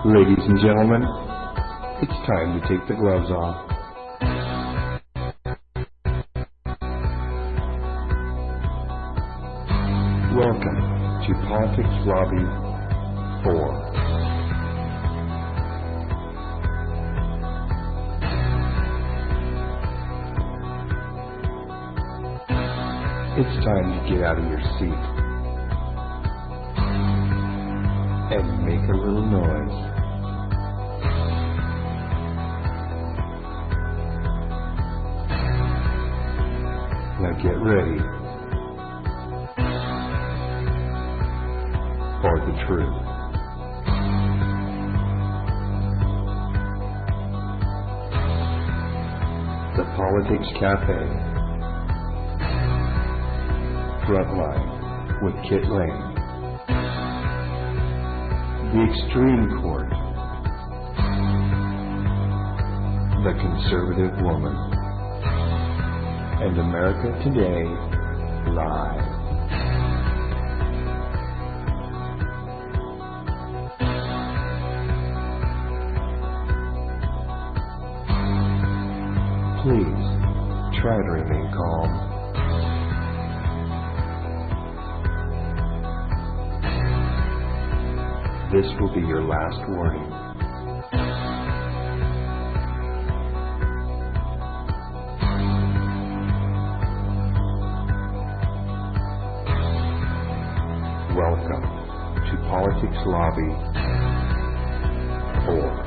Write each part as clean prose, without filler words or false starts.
Ladies and gentlemen, it's time to take the gloves off. Welcome to Politics Lobby 4. It's time to get out of your seat and make a little noise. Now get ready for the truth. The Politics Cafe. Frontline with Kit Lane. The Extreme Court. The Conservative Woman. And America Today Live. Please try to remain calm. This will be your last warning. Welcome to Politics Lobby 4.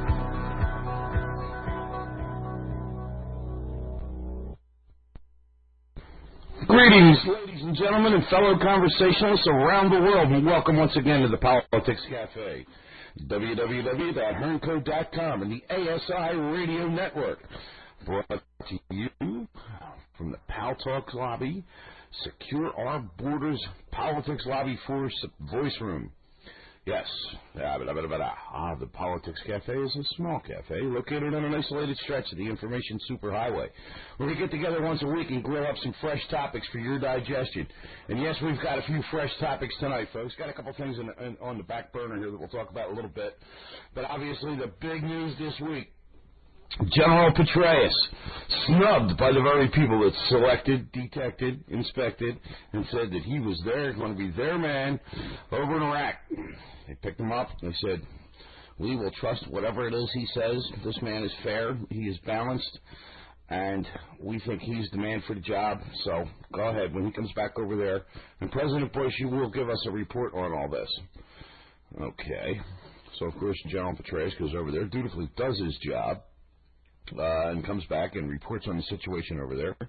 Greetings, ladies and gentlemen, and fellow conversationalists around the world, and welcome once again to the Politics Cafe, www.hernco.com and the ASI Radio Network, brought to you from the Pal Talks Lobby, Secure Our Borders Politics Lobby 4 voice room. Yes, the Politics Cafe is a small cafe located on an isolated stretch of the information superhighway, where we get together once a week and grill up some fresh topics for your digestion. And yes, we've got a few fresh topics tonight, folks. Got a couple things on the back burner here that we'll talk about a little bit. But obviously the big news this week, General Petraeus, snubbed by the very people that selected, detected, inspected, and said that he was there, going to be their man over in Iraq. They picked him up. They said, we will trust whatever it is he says. This man is fair. He is balanced. And we think he's the man for the job. So go ahead when he comes back over there. And President Bush, you will give us a report on all this. Okay. So, of course, General Petraeus goes over there, dutifully does his job. And comes back and reports on the situation over there,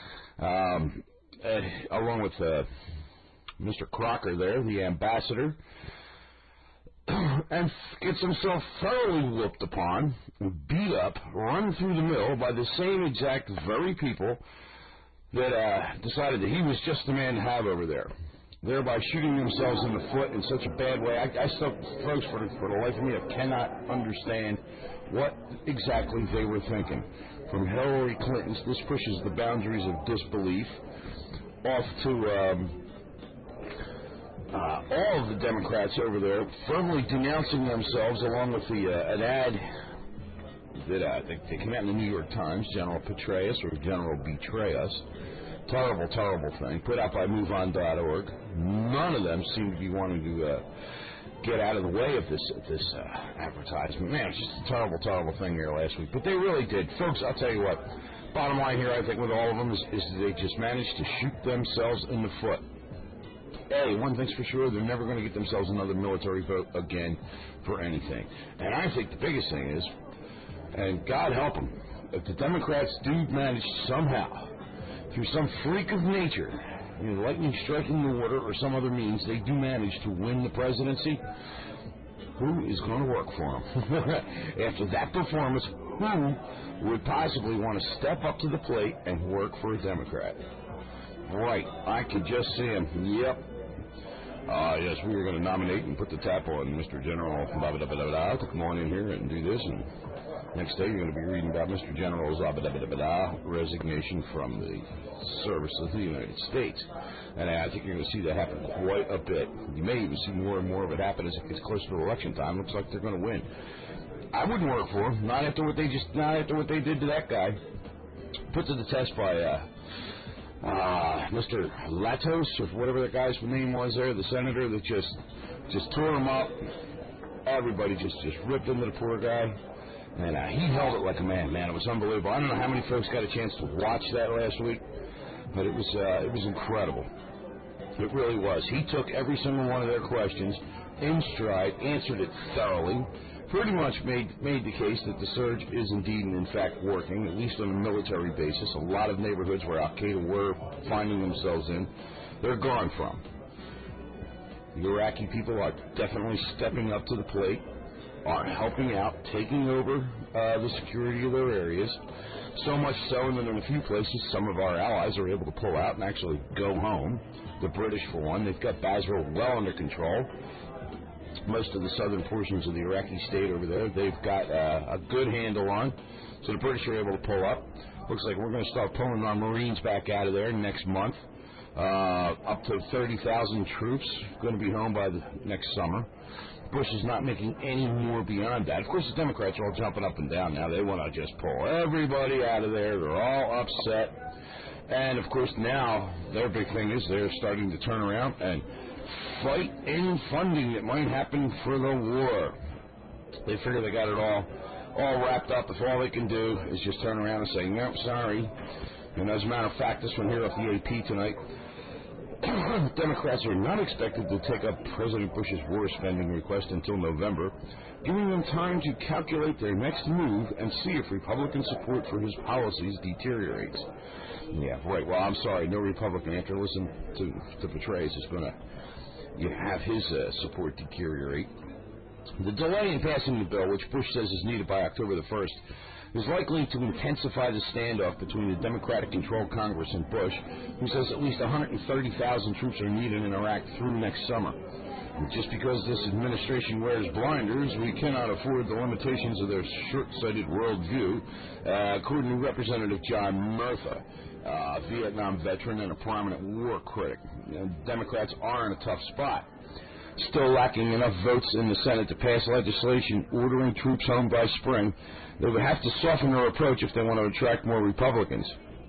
along with Mr. Crocker there, the ambassador, and gets himself thoroughly whooped upon, beat up, run through the mill by the same exact very people that decided that he was just the man to have over there, thereby shooting themselves in the foot in such a bad way. I still, folks, for the life of me, I cannot understand what exactly they were thinking. From Hillary Clinton's, this pushes the boundaries of disbelief, off to all of the Democrats over there firmly denouncing themselves, along with an ad that I think they came out in the New York Times, General Petraeus, or General Betray Us. Terrible, terrible thing, put out by MoveOn.org. None of them seem to be wanting to get out of the way of this advertisement. Man, it's just a terrible, terrible thing there last week. But they really did. Folks, I'll tell you what. Bottom line here, I think, with all of them is they just managed to shoot themselves in the foot. Hey, one thing's for sure, they're never going to get themselves another military vote again for anything. And I think the biggest thing is, and God help them, if the Democrats do manage somehow, through some freak of nature, lightning striking the water or some other means, they do manage to win the presidency, who is going to work for them? After that performance, who would possibly want to step up to the plate and work for a Democrat? Right, I could just see him. Yep. Yes, we were going to nominate and put the tap on Mr. General to come on in here and do this. And Next day, you're going to be reading about Mr. General's resignation from the service of the United States. And I think you're going to see that happen quite a bit. You may even see more and more of it happen as it gets closer to election time. Looks like they're going to win. I wouldn't work for them. Not after what they did to that guy. Put to the test by Mr. Latos, or whatever that guy's name was there, the senator that just tore him up. Everybody just ripped into the poor guy. And he held it like a man. It was unbelievable. I don't know how many folks got a chance to watch that last week, but it was incredible. It really was. He took every single one of their questions in stride, answered it thoroughly, pretty much made the case that the surge is indeed and in fact working, at least on a military basis. A lot of neighborhoods where Al-Qaeda were finding themselves in, they're gone from. The Iraqi people are definitely stepping up to the plate, are helping out, taking over the security of their areas, so much so that in a few places some of our allies are able to pull out and actually go home. The British, for one, they've got Basra well under control. Most of the southern portions of the Iraqi state over there, they've got a good handle on, so the British are able to pull up. Looks like we're going to start pulling our Marines back out of there next month. Up to 30,000 troops going to be home by the next summer. Bush is not making any more beyond that. Of course, the Democrats are all jumping up and down now. They want to just pull everybody out of there. They're all upset. And, of course, now their big thing is they're starting to turn around and fight any funding that might happen for the war. They figure they got it all wrapped up. If all they can do is just turn around and say, nope, sorry. And as a matter of fact, this one here off the AP tonight, Democrats are not expected to take up President Bush's war spending request until November, giving them time to calculate their next move and see if Republican support for his policies deteriorates. Yeah, right. Well, I'm sorry, no Republican, after listening to Petraeus, is going to have his support deteriorate. The delay in passing the bill, which Bush says is needed by October the 1st, is likely to intensify the standoff between the Democratic-controlled Congress and Bush, who says at least 130,000 troops are needed in Iraq through next summer. And just because this administration wears blinders, we cannot afford the limitations of their short-sighted worldview, according to Representative John Murtha, a Vietnam veteran and a prominent war critic. Democrats are in a tough spot, still lacking enough votes in the Senate to pass legislation ordering troops home by spring. They would have to soften their approach if they want to attract more Republicans.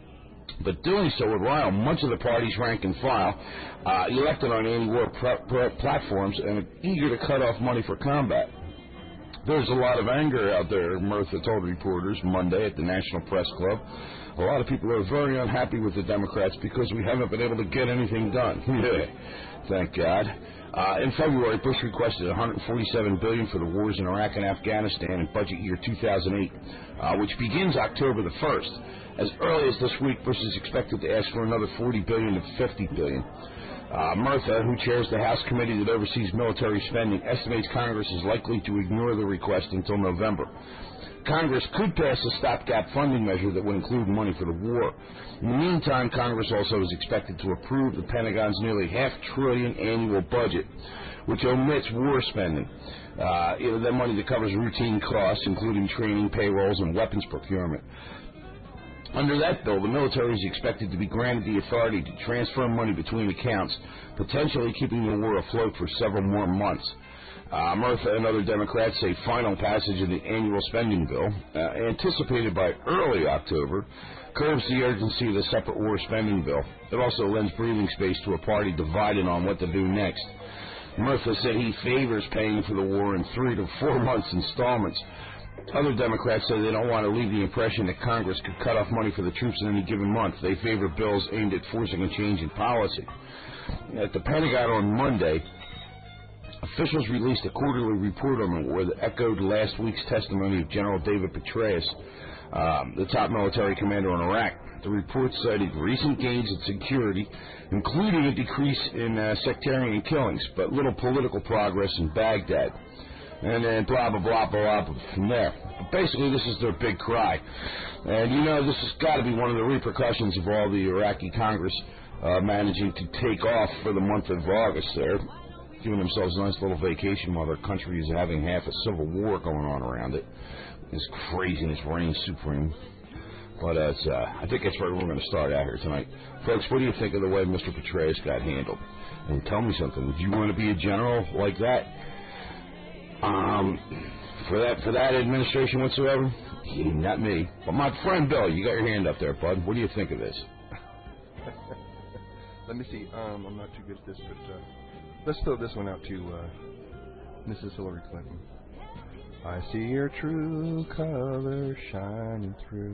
But doing so would rile much of the party's rank and file, elected on anti-war platforms and are eager to cut off money for combat. There's a lot of anger out there, Murtha told reporters Monday at the National Press Club. A lot of people are very unhappy with the Democrats because we haven't been able to get anything done. Thank God. In February, Bush requested $147 billion for the wars in Iraq and Afghanistan in budget year 2008, which begins October the 1st. As early as this week, Bush is expected to ask for another $40 billion to $50 billion. Murtha, who chairs the House committee that oversees military spending, estimates Congress is likely to ignore the request until November. Congress could pass a stopgap funding measure that would include money for the war. In the meantime, Congress also is expected to approve the Pentagon's nearly $500 billion annual budget, which omits war spending. The money that covers routine costs, including training, payrolls, and weapons procurement. Under that bill, the military is expected to be granted the authority to transfer money between accounts, potentially keeping the war afloat for several more months. Murtha and other Democrats say final passage of the annual spending bill, anticipated by early October, curbs the urgency of the separate war spending bill. It also lends breathing space to a party divided on what to do next. Murtha said he favors paying for the war in 3 to 4 months installments. Other Democrats say they don't want to leave the impression that Congress could cut off money for the troops in any given month. They favor bills aimed at forcing a change in policy. At the Pentagon on Monday, officials released a quarterly report on the war that echoed last week's testimony of General David Petraeus, the top military commander in Iraq. The report cited recent gains in security, including a decrease in sectarian killings, but little political progress in Baghdad. And then blah, blah, blah, blah, blah from there. But basically, this is their big cry. And, this has got to be one of the repercussions of all the Iraqi Congress managing to take off for the month of August there, giving themselves a nice little vacation while their country is having half a civil war going on around it. This craziness reigns supreme. But I think that's where we're going to start out here tonight. Folks, what do you think of the way Mr. Petraeus got handled? And tell me something. Would you want to be a general like that? For that administration whatsoever? Not me. But my friend Bill, you got your hand up there, bud. What do you think of this? Let me see. I'm not too good at this, but let's throw this one out to Mrs. Hillary Clinton. I see your true colors shining through.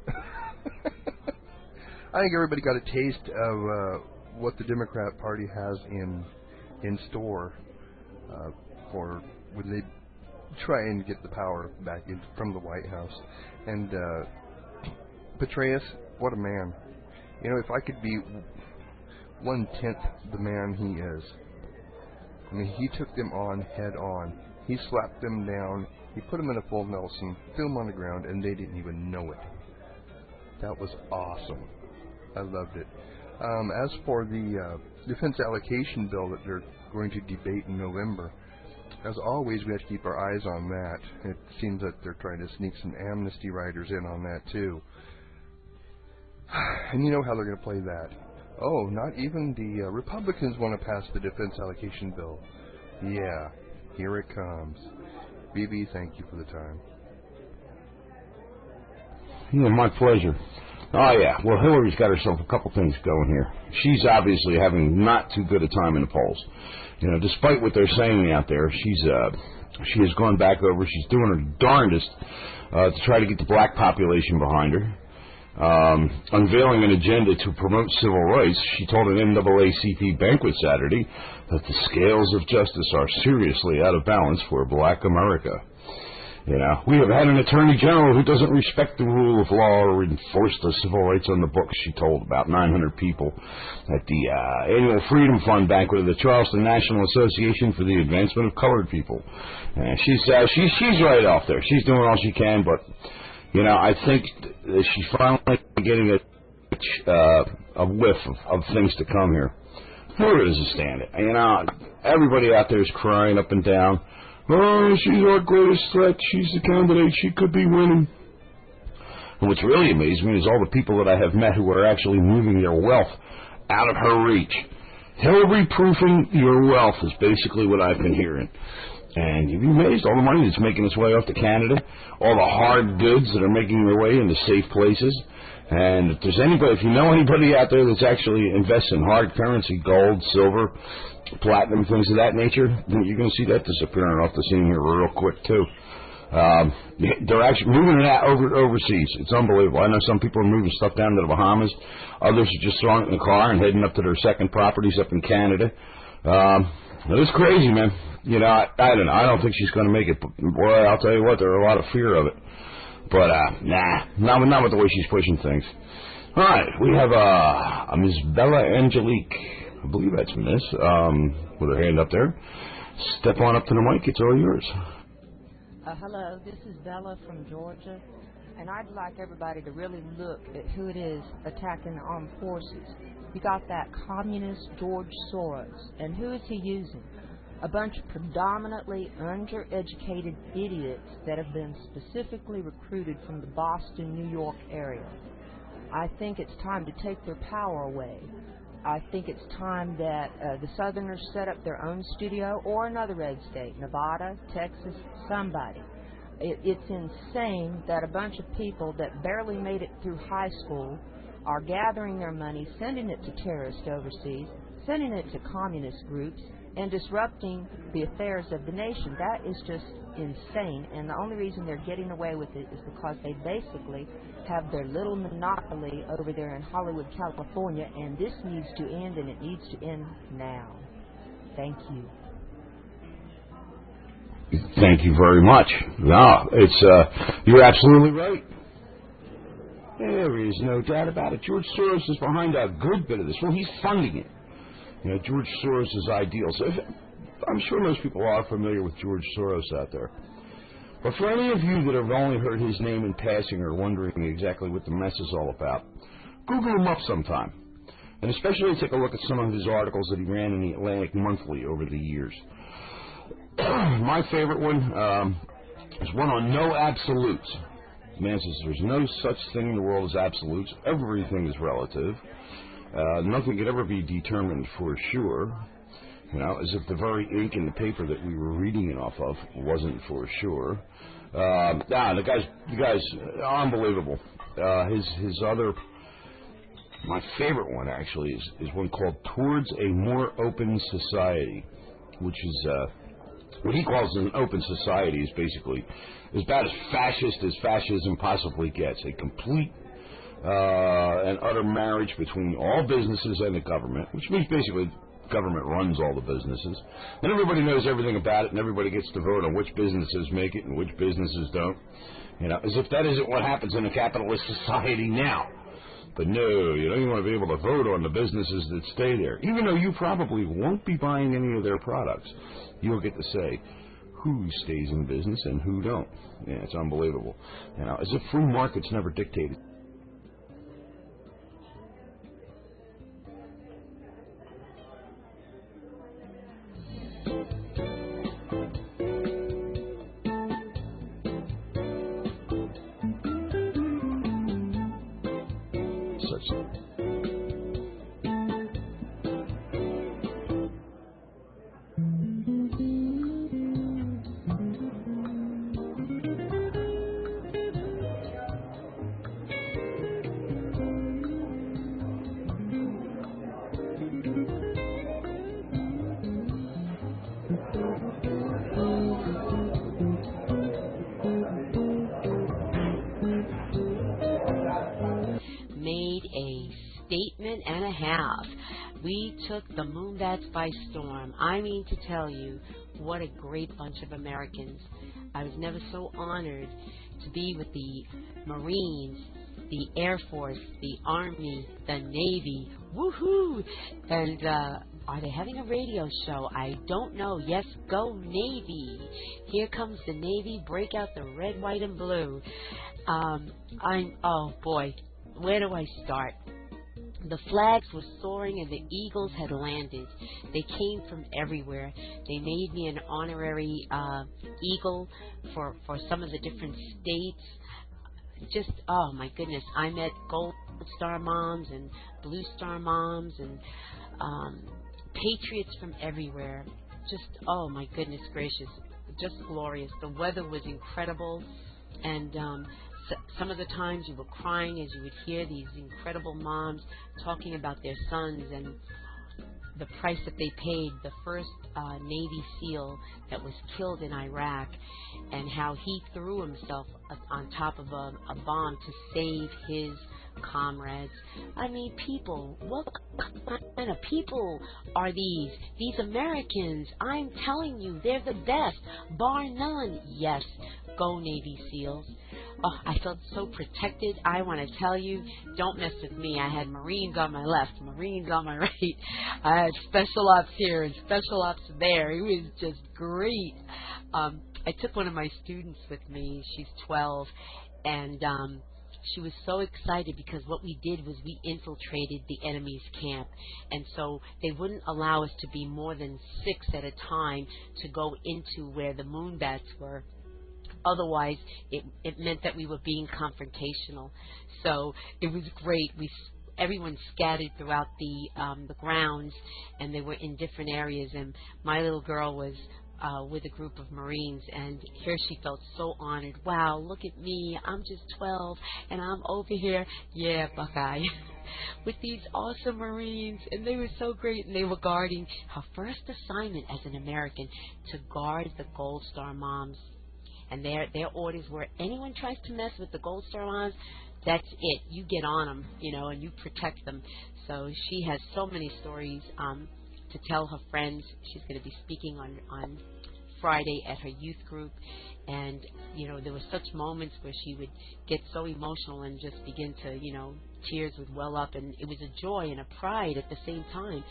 I think everybody got a taste of what the Democrat Party has in store for when they try and get the power back from the White House. And Petraeus, what a man! You know, if I could be 1/10 the man he is. I mean, he took them on head on. He slapped them down. He put them in a full Nelson, threw them on the ground, and they didn't even know it. That was awesome. I loved it. As for the defense allocation bill that they're going to debate in November, as always, we have to keep our eyes on that. It seems that they're trying to sneak some amnesty riders in on that, too. And you know how they're going to play that. Oh, not even the Republicans want to pass the defense allocation bill. Yeah, here it comes. BB, thank you for the time. Yeah, my pleasure. Oh, yeah. Well, Hillary's got herself a couple things going here. She's obviously having not too good a time in the polls. You know, despite what they're saying out there, she has gone back over. She's doing her darndest to try to get the black population behind her. Unveiling an agenda to promote civil rights, she told an NAACP banquet Saturday that the scales of justice are seriously out of balance for black America. You know, we have had an attorney general who doesn't respect the rule of law or enforce the civil rights on the books, she told about 900 people at the annual Freedom Fund banquet of the Charleston National Association for the Advancement of Colored People. She's right off there. She's doing all she can, but you know, I think she's finally getting a whiff of things to come here. Who doesn't stand it? You know, everybody out there is crying up and down. Oh, she's our greatest threat. She's the candidate. She could be winning. And what's really amazing is all the people that I have met who are actually moving their wealth out of her reach. Hillary-proofing your wealth is basically what I've been hearing. And you'd be amazed, all the money that's making its way off to Canada, all the hard goods that are making their way into safe places. And if you know anybody out there that's actually invests in hard currency, gold, silver, platinum, things of that nature, then you're going to see that disappearing off the scene here real quick, too. They're actually moving it overseas. It's unbelievable. I know some people are moving stuff down to the Bahamas. Others are just throwing it in the car and heading up to their second properties up in Canada. It's crazy, man. You know, I don't know. I don't think she's going to make it. Boy, I'll tell you what, there's a lot of fear of it. But, not with the way she's pushing things. All right, we have a Ms. Bella Angelique. I believe that's Miss, with her hand up there. Step on up to the mic. It's all yours. Hello, this is Bella from Georgia, and I'd like everybody to really look at who it is attacking the armed forces. You got that communist George Soros, and who is he using? A bunch of predominantly undereducated idiots that have been specifically recruited from the Boston, New York area. I think it's time to take their power away. I think it's time that the Southerners set up their own studio, or another red state, Nevada, Texas, somebody. It's insane that a bunch of people that barely made it through high school are gathering their money, sending it to terrorists overseas, sending it to communist groups, and disrupting the affairs of the nation. That is just insane, and the only reason they're getting away with it is because they basically have their little monopoly over there in Hollywood, California, and this needs to end, and it needs to end now. Thank you. Thank you very much. No, you're absolutely right. There is no doubt about it. George Soros is behind a good bit of this. Well, he's funding it. You know, George Soros' ideals. I'm sure most people are familiar with George Soros out there. But for any of you that have only heard his name in passing or wondering exactly what the mess is all about, Google him up sometime. And especially take a look at some of his articles that he ran in the Atlantic Monthly over the years. My favorite one There's one on no absolutes. The man says there's no such thing in the world as absolutes. Everything is relative. Nothing could ever be determined for sure. As if the very ink in the paper that we were reading it off of wasn't for sure. The guy's unbelievable. His other, my favorite one actually is one called "Towards a More Open Society," which is what he calls an open society is basically as bad as fascist as fascism possibly gets. A complete and utter marriage between all businesses and the government, which means basically government runs all the businesses, and everybody knows everything about it, and everybody gets to vote on which businesses make it and which businesses don't. As if that isn't what happens in a capitalist society now. But no, you want to be able to vote on the businesses that stay there. Even though you probably won't be buying any of their products, you'll get to say who stays in business and who don't. Yeah, it's unbelievable. As if free markets never dictated. And a half. We took the Moonbats by storm. I mean to tell you, what a great bunch of Americans. I was never so honored to be with the Marines, the Air Force, the Army, the Navy. Woohoo! And are they having a radio show? I don't know. Yes, go Navy. Here comes the Navy. Break out the red, white, and blue. Oh boy, where do I start? The flags were soaring and the eagles had landed. They came from everywhere. They made me an honorary eagle for some of the different states. Just, oh my goodness, I met Gold Star moms and Blue Star moms and patriots from everywhere. Just, oh my goodness gracious, just glorious. The weather was incredible, and some of the times you were crying as you would hear these incredible moms talking about their sons and the price that they paid, the first Navy SEAL that was killed in Iraq, and how he threw himself on top of a bomb to save his comrades. I mean, people, what kind of people are these? These Americans, I'm telling you, they're the best, bar none. Yes, go Navy SEALs. Oh, I felt so protected. I want to tell you, don't mess with me. I had Marines on my left, Marines on my right. I had Special Ops here and Special Ops there. It was just great. I took one of my students with me. She's 12, and she was so excited because what we did was we infiltrated the enemy's camp, and so they wouldn't allow us to be more than 6 at a time to go into where the Moonbats were. Otherwise, it meant that we were being confrontational. So it was great. Everyone scattered throughout the grounds, and they were in different areas. And my little girl was with a group of Marines, and here she felt so honored. Wow, look at me. I'm just 12, and I'm over here. Yeah, Buckeye. With these awesome Marines, and they were so great, and they were guarding her first assignment as an American to guard the Gold Star moms. And their orders were, anyone tries to mess with the Gold Star moms, that's it. You get on them, and you protect them. So she has so many stories to tell her friends. She's going to be speaking on Friday at her youth group. And, there were such moments where she would get so emotional and just begin to, tears would well up. And it was a joy and a pride at the same time.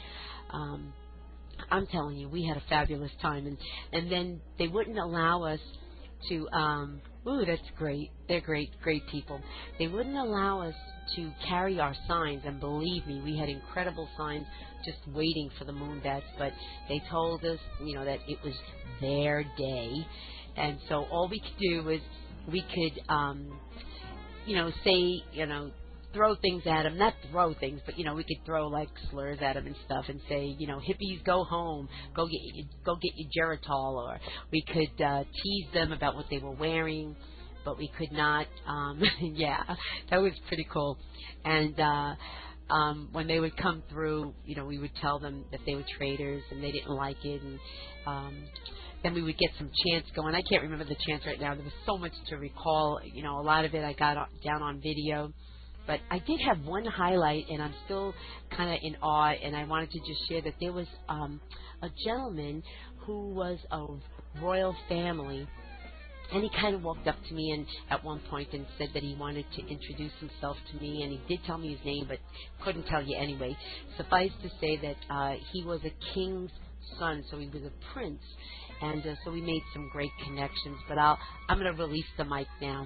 I'm telling you, we had a fabulous time. And then they wouldn't allow us to, that's great. They're great people. They wouldn't allow us to carry our signs, and believe me, we had incredible signs just waiting for the Moonbats, but they told us, that it was their day, And so all we could do was we could, say, throw things at him, not throw things, but, we could throw, like, slurs at him and stuff and say, hippies, go home, go get your Geritol, or we could tease them about what they were wearing, but we could not, yeah, that was pretty cool. And when they would come through, we would tell them that they were traitors and they didn't like it, and then we would get some chants going. I can't remember the chants right now. There was so much to recall. A lot of it I got down on video. But I did have one highlight, and I'm still kind of in awe, and I wanted to just share that there was a gentleman who was of royal family, and he kind of walked up to me and at one point and said that he wanted to introduce himself to me, and he did tell me his name, but couldn't tell you anyway. Suffice to say that he was a king's son, so he was a prince, and so we made some great connections. But I'm going to release the mic now.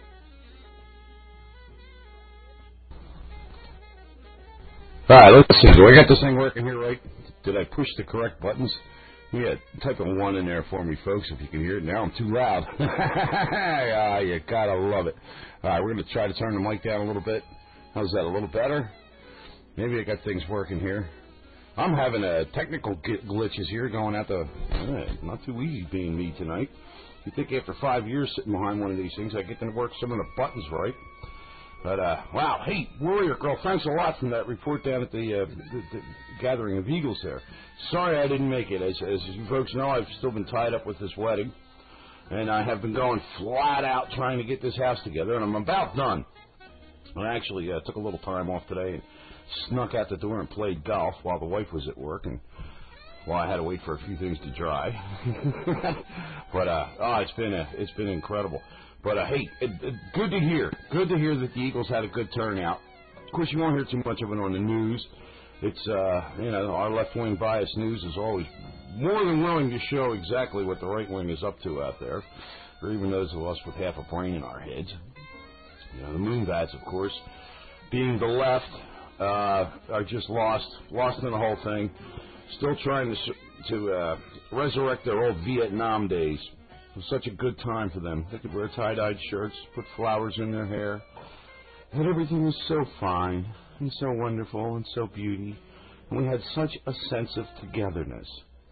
All right, let's see. Do I got this thing working here right? Did I push the correct buttons? Yeah, type a 1 in there for me, folks, if you can hear it. Now I'm too loud. You gotta love it. All right, we're going to try to turn the mic down a little bit. How's that, a little better? Maybe I got things working here. I'm having technical glitches here going out the... not too easy being me tonight. You think after 5 years sitting behind one of these things, I get to work some of the buttons right. But, wow, hey, Warrior Girl, thanks a lot for that report down at the Gathering of Eagles there. Sorry I didn't make it. As you folks know, I've still been tied up with this wedding, and I have been going flat out trying to get this house together, and I'm about done. I actually took a little time off today and snuck out the door and played golf while the wife was at work, and well, I had to wait for a few things to dry. But, it's been incredible. But, hey, good to hear. Good to hear that the Eagles had a good turnout. Of course, you won't hear too much of it on the news. It's, our left-wing biased news is always more than willing to show exactly what the right wing is up to out there, or even those of us with half a brain in our heads. The Moonbats, of course, being the left, are just lost in the whole thing. Still trying to resurrect their old Vietnam days. It was such a good time for them. They could wear tie-dyed shirts, put flowers in their hair, and everything was so fine and so wonderful and so beauty. And we had such a sense of togetherness.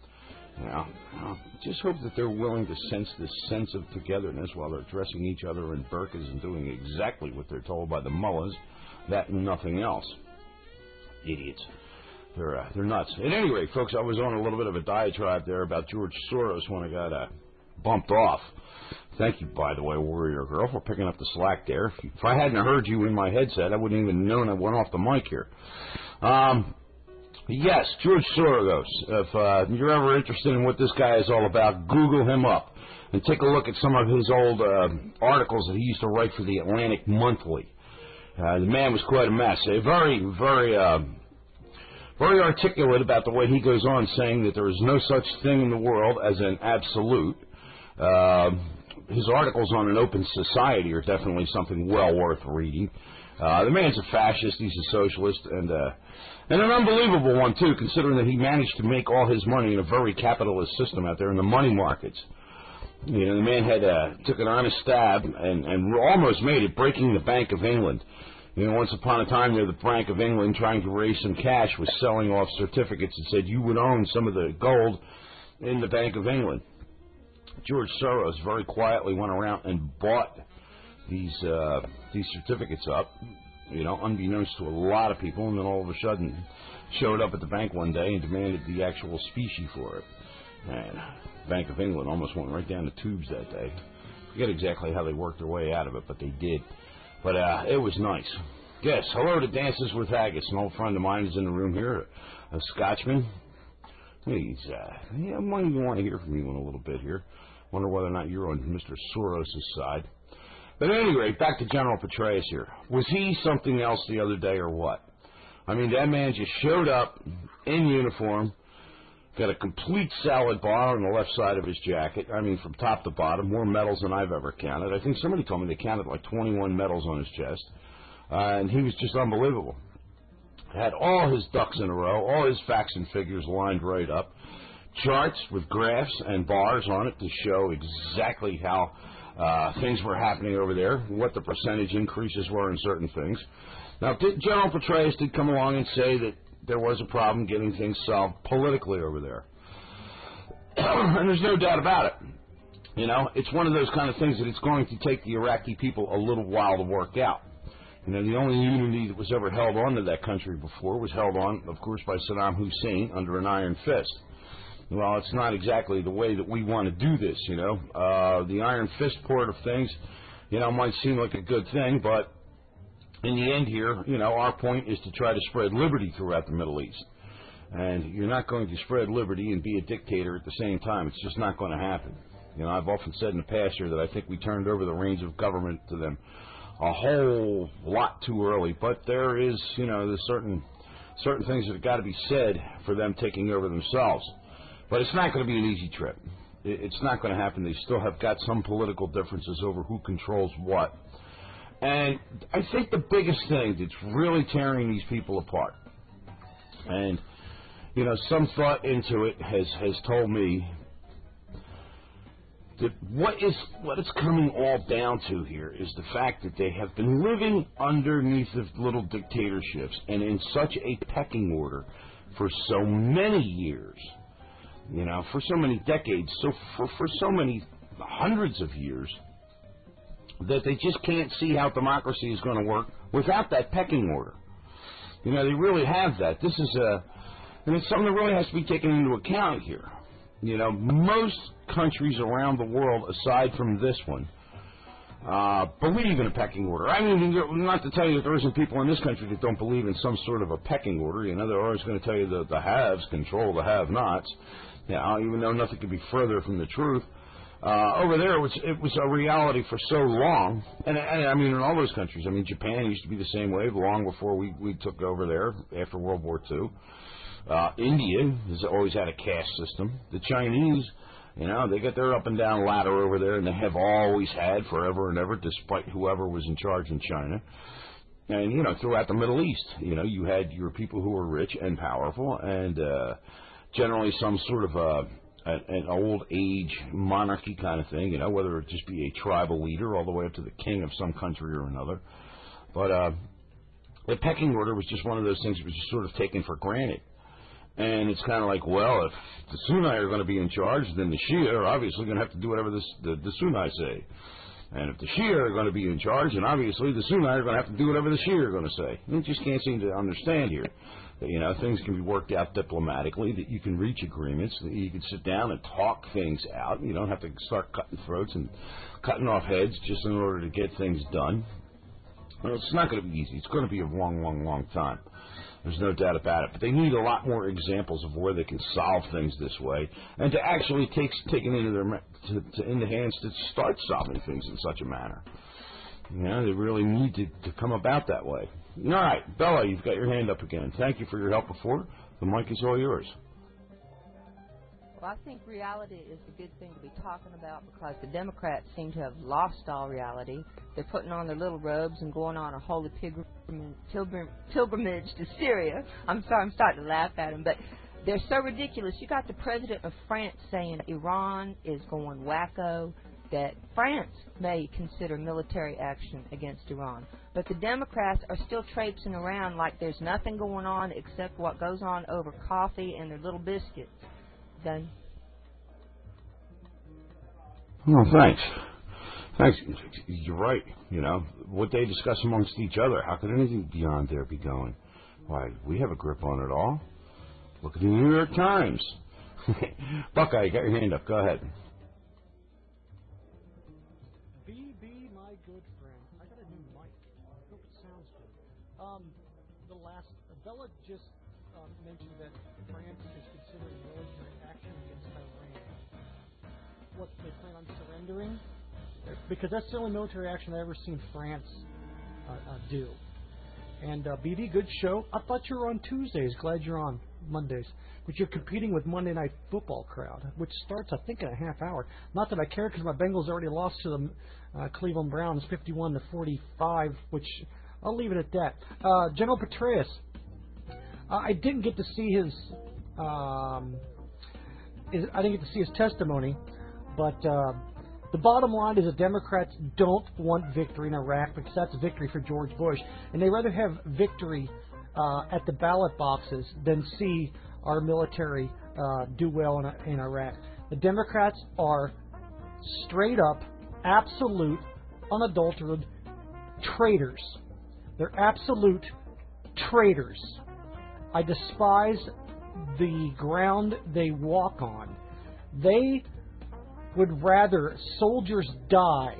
Just hope that they're willing to sense this sense of togetherness while they're dressing each other in burqas and doing exactly what they're told by the mullahs, that and nothing else. Idiots. They're nuts. At any rate, folks, I was on a little bit of a diatribe there about George Soros when I got bumped off. Thank you, by the way, Warrior Girl, for picking up the slack there. If I hadn't heard you in my headset, I wouldn't even known I went off the mic here. Yes, George Soros. If you're ever interested in what this guy is all about, Google him up and take a look at some of his old articles that he used to write for the Atlantic Monthly. The man was quite a mess. Very, very articulate about the way he goes on, saying that there is no such thing in the world as an absolute. His articles on an open society are definitely something well worth reading. The man's a fascist, he's a socialist, and an unbelievable one, too, considering that he managed to make all his money in a very capitalist system out there in the money markets. The man had took an honest stab and almost made it, breaking the Bank of England. Once upon a time, the Bank of England, trying to raise some cash, was selling off certificates that said you would own some of the gold in the Bank of England. George Soros very quietly went around and bought these certificates up, unbeknownst to a lot of people, and then all of a sudden showed up at the bank one day and demanded the actual specie for it. And Bank of England almost went right down the tubes that day. I forget exactly how they worked their way out of it, but they did. But it was nice. Yes, hello to Dances with Haggis. An old friend of mine is in the room here, a Scotchman. He's, I might even want to hear from you in a little bit here. Wonder whether or not you're on Mr. Soros' side. But at any rate, back to General Petraeus here. Was he something else the other day or what? I mean, that man just showed up in uniform, got a complete salad bar on the left side of his jacket. I mean, from top to bottom, more medals than I've ever counted. I think somebody told me they counted like 21 medals on his chest. And he was just unbelievable. Had all his ducks in a row, all his facts and figures lined right up. charts with graphs and bars on it to show exactly how things were happening over there, what the percentage increases were in certain things. Now, General Petraeus did come along and say that there was a problem getting things solved politically over there. And there's no doubt about it. You know, it's one of those kind of things that it's going to take the Iraqi people a little while to work out. You know, the only unity that was ever held on to that country before was held on, of course, by Saddam Hussein under an iron fist. Well, it's not exactly the way that we want to do this, you know. The iron fist part of things, you know, might seem like a good thing, but in the end here, you know, our point is to try to spread liberty throughout the Middle East. And you're not going to spread liberty and be a dictator at the same time. It's just not going to happen. You know, I've often said in the past here that I think we turned over the reins of government to them a whole lot too early. But there is, you know, there's certain things that have got to be said for them taking over themselves. But it's not going to be an easy trip. It's not going to happen. They still have got some political differences over who controls what. And I think the biggest thing that's really tearing these people apart, and, you know, some thought into it has told me that what it's coming all down to here is the fact that they have been living underneath the little dictatorships and in such a pecking order for so many years, you know, for so many decades, so for so many hundreds of years, that they just can't see how democracy is going to work without that pecking order. You know, they really have that. This is and it's something that really has to be taken into account here. You know, most countries around the world, aside from this one, believe in a pecking order. I mean, not to tell you that there isn't people in this country that don't believe in some sort of a pecking order. You know, they're always going to tell you that the haves control the have-nots. You know, even though nothing could be further from the truth. Over there, it was a reality for so long, and I mean, in all those countries. I mean, Japan used to be the same way long before we took over there after World War II. India has always had a caste system. The Chinese, you know, they got their up and down ladder over there, and they have always had forever and ever, despite whoever was in charge in China. And, you know, throughout the Middle East, you know, you had your people who were rich and powerful, and generally some sort of an old age monarchy kind of thing, you know, whether it just be a tribal leader all the way up to the king of some country or another. But the pecking order was just one of those things that was just sort of taken for granted. And it's kind of like, well, if the Sunni are going to be in charge, then the Shia are obviously going to have to do whatever the Sunni say. And if the Shia are going to be in charge, then obviously the Sunni are going to have to do whatever the Shia are going to say. You just can't seem to understand here that, you know, things can be worked out diplomatically, that you can reach agreements, that you can sit down and talk things out. You don't have to start cutting throats and cutting off heads just in order to get things done. Well, it's not going to be easy. It's going to be a long, long, long time. There's no doubt about it. But they need a lot more examples of where they can solve things this way, and to actually take it into their in the hands to start solving things in such a manner. You know, they really need to come about that way. All right, Bella, you've got your hand up again. Thank you for your help before. The mic is all yours. Well, I think reality is a good thing to be talking about because the Democrats seem to have lost all reality. They're putting on their little robes and going on a holy pilgrimage to Syria. I'm sorry, I'm starting to laugh at them, but they're so ridiculous. You got the president of France saying Iran is going wacko, that France may consider military action against Iran. But the Democrats are still traipsing around like there's nothing going on except what goes on over coffee and their little biscuits. Done. Well, thanks. Thanks. You're right. You know, what they discuss amongst each other, how could anything beyond there be going? Why, we have a grip on it all. Look at the New York Times. Buckeye, you got your hand up. Go ahead. BB, my good friend. I got a new mic. I hope it sounds good. Bella just mentioned that France is considering military action against Iran. What, they plan on surrendering? Because that's the only military action I've ever seen France do. And BB, good show. I thought you were on Tuesdays. Glad you're on Mondays. But you're competing with Monday Night Football crowd, which starts, I think, in a half hour. Not that I care, because my Bengals already lost to the Cleveland Browns 51-45, which I'll leave it at that. General Petraeus, I didn't get to see his I didn't get to see his testimony, but the bottom line is the Democrats don't want victory in Iraq because that's a victory for George Bush, and they rather have victory at the ballot boxes than see our military do well in Iraq. The Democrats are straight up, absolute, unadulterated traitors. They're absolute traitors. I despise the ground they walk on. They would rather soldiers die,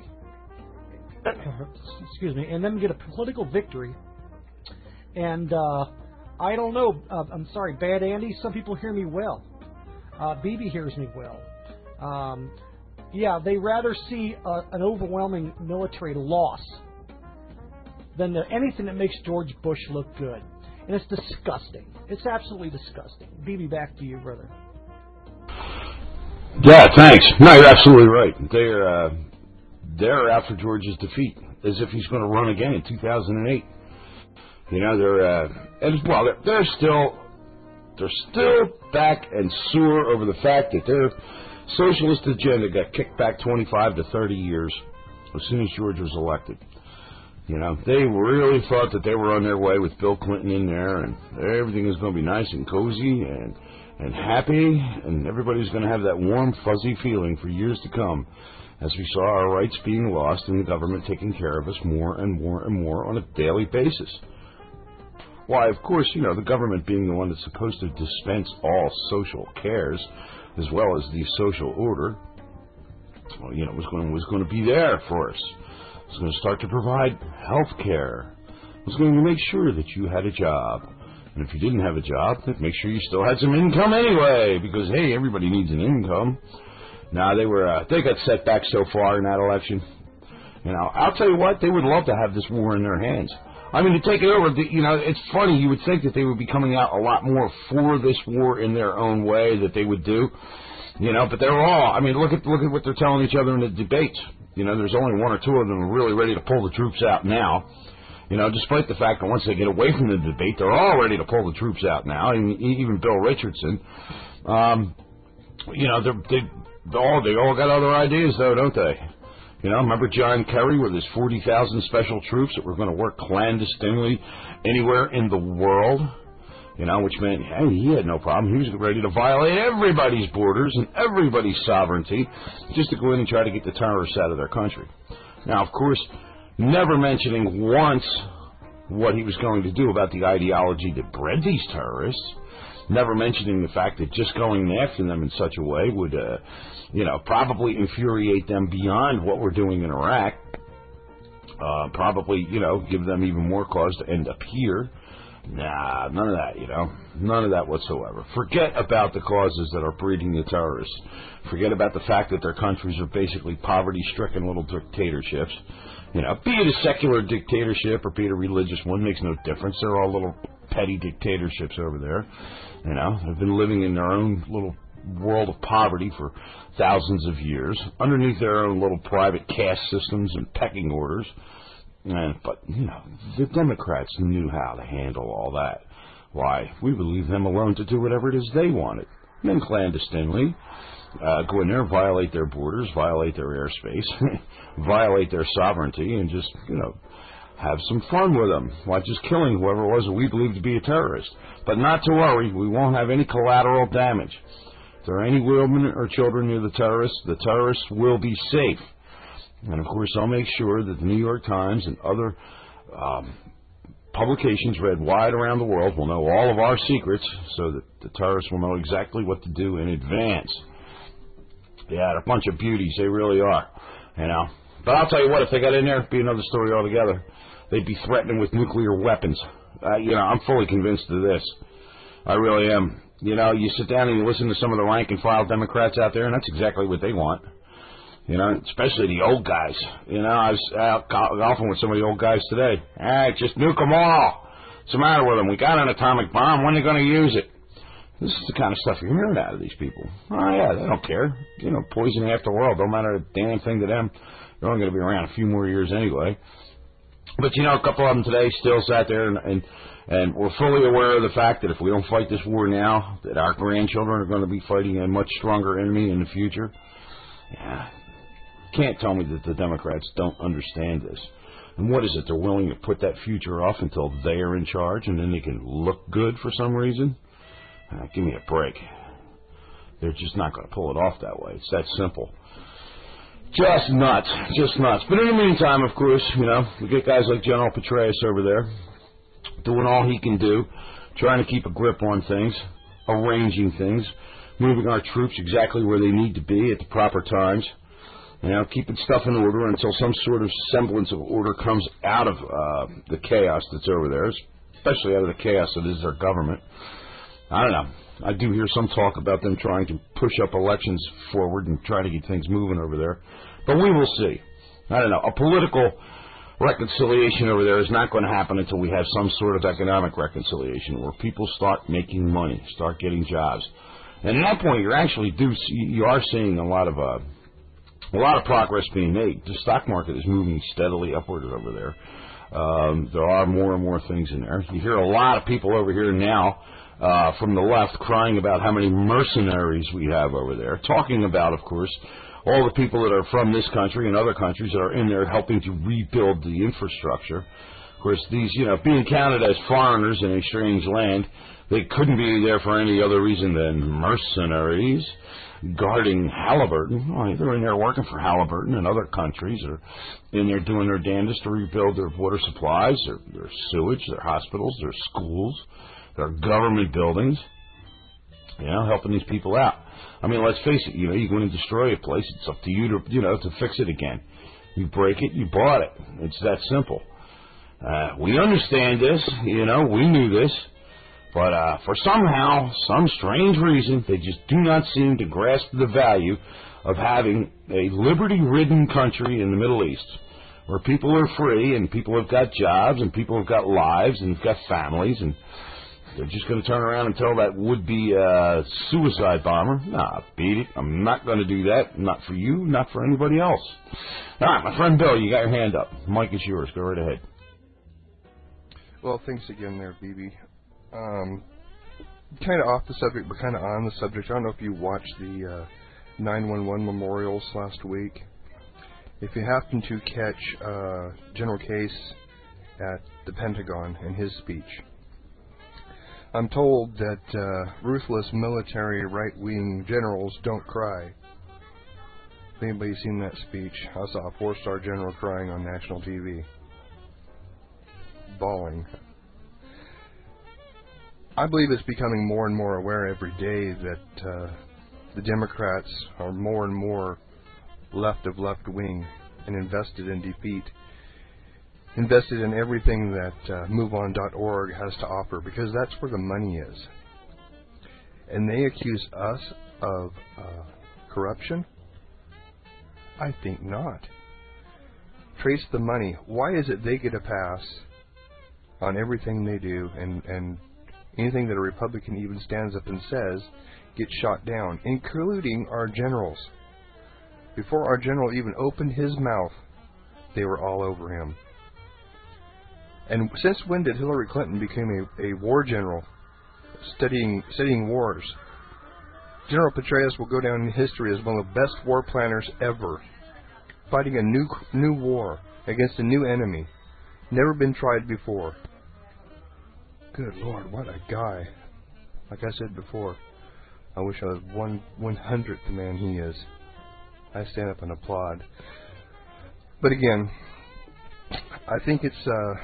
excuse me, and then get a political victory. And I don't know. I'm sorry, Bad Andy. Some people hear me well. BB hears me well. Yeah, they rather see an overwhelming military loss than anything that makes George Bush look good. And it's disgusting. It's absolutely disgusting. BB, back to you, brother. Yeah, thanks. No, you're absolutely right. They're out for George's defeat, as if he's going to run again in 2008. You know, they're still back and sore over the fact that their socialist agenda got kicked back 25 to 30 years as soon as George was elected. You know, they really thought that they were on their way with Bill Clinton in there, and everything was going to be nice and cozy and happy, and everybody's going to have that warm, fuzzy feeling for years to come as we saw our rights being lost and the government taking care of us more and more and more on a daily basis. Why, of course, you know, the government being the one that's supposed to dispense all social cares as well as the social order, well, you know, was going to be there for us. It was going to start to provide health care. It was going to make sure that you had a job. And if you didn't have a job, then make sure you still had some income anyway, because, hey, everybody needs an income. Now, they got set back so far in that election. You know, I'll tell you what, they would love to have this war in their hands. I mean, to take it over, you know, it's funny. You would think that they would be coming out a lot more for this war in their own way that they would do. You know, but they're all, I mean, look at what they're telling each other in the debates. You know, there's only one or two of them really ready to pull the troops out now. You know, despite the fact that once they get away from the debate, they're all ready to pull the troops out now. Even Bill Richardson. You know, they all got other ideas, though, don't they? You know, remember John Kerry with his 40,000 special troops that were going to work clandestinely anywhere in the world? You know, which meant, hey, he had no problem. He was ready to violate everybody's borders and everybody's sovereignty just to go in and try to get the terrorists out of their country. Now, of course, never mentioning once what he was going to do about the ideology that bred these terrorists, never mentioning the fact that just going after them in such a way would, you know, probably infuriate them beyond what we're doing in Iraq, probably, you know, give them even more cause to end up here. Nah, none of that, you know. None of that whatsoever. Forget about the causes that are breeding the terrorists. Forget about the fact that their countries are basically poverty-stricken little dictatorships. You know, be it a secular dictatorship or be it a religious one, makes no difference. They're all little petty dictatorships over there. You know, they've been living in their own little world of poverty for thousands of years, underneath their own little private caste systems and pecking orders. But, you know, the Democrats knew how to handle all that. Why, we would leave them alone to do whatever it is they wanted. And then clandestinely, go in there, violate their borders, violate their airspace, violate their sovereignty, and just, you know, have some fun with them, like just killing whoever it was that we believed to be a terrorist. But not to worry, we won't have any collateral damage. If there are any women or children near the terrorists will be safe. And, of course, I'll make sure that the New York Times and other publications read wide around the world will know all of our secrets so that the terrorists will know exactly what to do in advance. Yeah, they're a bunch of beauties. They really are, you know. But I'll tell you what, if they got in there, it'd be another story altogether. They'd be threatening with nuclear weapons. You know, I'm fully convinced of this. I really am. You know, you sit down and you listen to some of the rank-and-file Democrats out there, and that's exactly what they want. You know, especially the old guys. You know, I was out golfing with some of the old guys today. Hey, just nuke them all. What's the matter with them? We got an atomic bomb. When are they going to use it? This is the kind of stuff you're hearing out of these people. Oh, yeah, they don't care. You know, poisoning half the world. Don't matter a damn thing to them. They're only going to be around a few more years anyway. But, you know, a couple of them today still sat there and And we're fully aware of the fact that if we don't fight this war now, that our grandchildren are going to be fighting a much stronger enemy in the future. Yeah. Can't tell me that the Democrats don't understand this. And what is it? They're willing to put that future off until they are in charge and then they can look good for some reason? Give me a break. They're just not going to pull it off that way. It's that simple. Just nuts. Just nuts. But in the meantime, of course, we get guys like General Petraeus over there doing all he can do, trying to keep a grip on things, arranging things, moving our troops exactly where they need to be at the proper times, keeping stuff in order until some sort of semblance of order comes out of the chaos that's over there, especially out of the chaos that is our government. I don't know. I do hear some talk about them trying to push up elections forward and try to get things moving over there. But we will see. I don't know. A political reconciliation over there is not going to happen until we have some sort of economic reconciliation where people start making money, start getting jobs. And at that point, you are seeing a lot of progress being made. The stock market is moving steadily upward over there. There are more and more things in there. You hear a lot of people over here now from the left crying about how many mercenaries we have over there, talking about, of course, all the people that are from this country and other countries that are in there helping to rebuild the infrastructure. Of course, these, being counted as foreigners in a strange land, they couldn't be there for any other reason than mercenaries guarding Halliburton. Well, they're in there working for Halliburton and other countries, or in there doing their damnedest to rebuild their water supplies, their sewage, their hospitals, their schools, their government buildings, helping these people out. I mean, let's face it, you go in and destroy a place, it's up to you to fix it again. You break it, you bought it. It's that simple. We understand this, we knew this, but for some strange reason, they just do not seem to grasp the value of having a liberty-ridden country in the Middle East, where people are free and people have got jobs and people have got lives and have got families, and they're just going to turn around and tell that would-be suicide bomber, nah, beat it, I'm not going to do that, not for you, not for anybody else. All right, my friend Bill, you got your hand up. Mike is yours. Go right ahead. Well, thanks again there, BB. Kind of off the subject, but kind of on the subject. I don't know if you watched the 9/11 memorials last week. If you happen to catch General Case at the Pentagon in his speech, I'm told that ruthless military right-wing generals don't cry. If anybody's seen that speech, I saw a 4-star general crying on national TV. Bawling. I believe it's becoming more and more aware every day that the Democrats are more and more left of left wing and invested in defeat, invested in everything that MoveOn.org has to offer, because that's where the money is. And they accuse us of corruption? I think not. Trace the money. Why is it they get a pass on everything they do, and anything that a Republican even stands up and says gets shot down, including our generals? Before our general even opened his mouth, they were all over him. And since when did Hillary Clinton become a war general, studying wars? General Petraeus will go down in history as one of the best war planners ever, fighting a new war against a new enemy, never been tried before. Good Lord, what a guy. Like I said before, I wish I was 1/100th the man he is. I stand up and applaud. But again, I think it's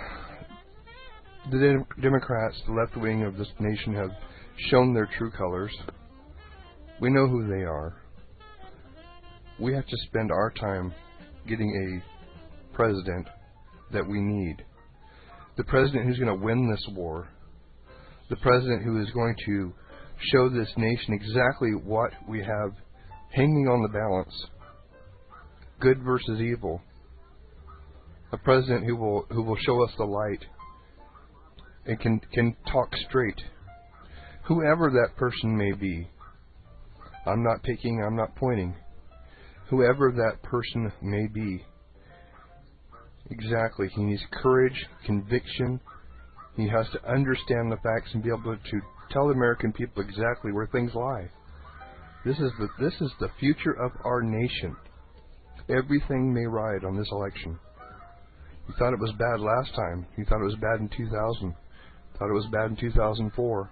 the Democrats, the left wing of this nation, have shown their true colors. We know who they are. We have to spend our time getting a president that we need. The president who's going to win this war. The president who is going to show this nation exactly what we have hanging on the balance. Good versus evil. A president who will show us the light and can talk straight. Whoever that person may be. I'm not picking, I'm not pointing. Whoever that person may be. Exactly. He needs courage, conviction, He has to understand the facts and be able to tell the American people exactly where things lie. This is the future of our nation. Everything may ride on this election. You thought it was bad last time. You thought it was bad in 2000. Thought it was bad in 2004.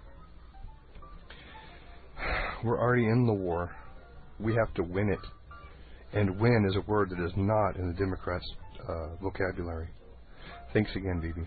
We're already in the war. We have to win it. And win is a word that is not in the Democrats' vocabulary. Thanks again, Bibi.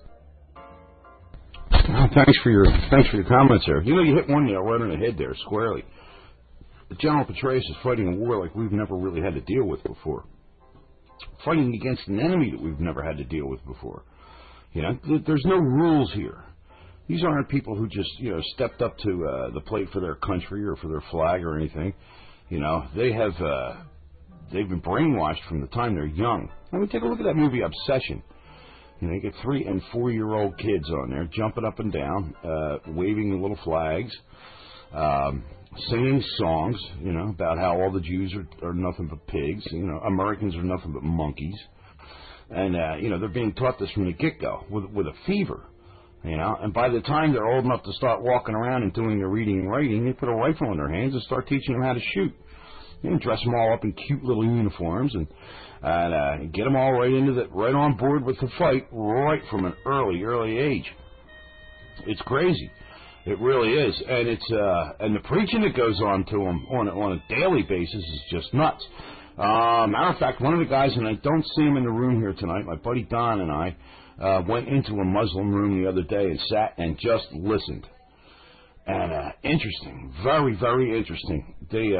Well, thanks for your comments there. You know, you hit one nail right on the head there, squarely. General Petraeus is fighting a war like we've never really had to deal with before. Fighting against an enemy that we've never had to deal with before. You know, there's no rules here. These aren't people who just, you know, stepped up to the plate for their country or for their flag or anything. You know, they've been brainwashed from the time they're young. I mean, take a look at that movie Obsession. You know, you get 3- and 4-year-old kids on there jumping up and down, waving the little flags, singing songs, you know, about how all the Jews are nothing but pigs, you know, Americans are nothing but monkeys. And, you know, they're being taught this from the get-go with a fever, you know. And by the time they're old enough to start walking around and doing their reading and writing, they put a rifle in their hands and start teaching them how to shoot. You know, dress them all up in cute little uniforms and get them all right on board with the fight right from an early age. It's crazy. It really is, and and the preaching that goes on to them on a daily basis is just nuts. Matter of fact, one of the guys, and I don't see him in the room here tonight, my buddy Don and I went into a Muslim room the other day and sat and just listened. And interesting, very, very interesting.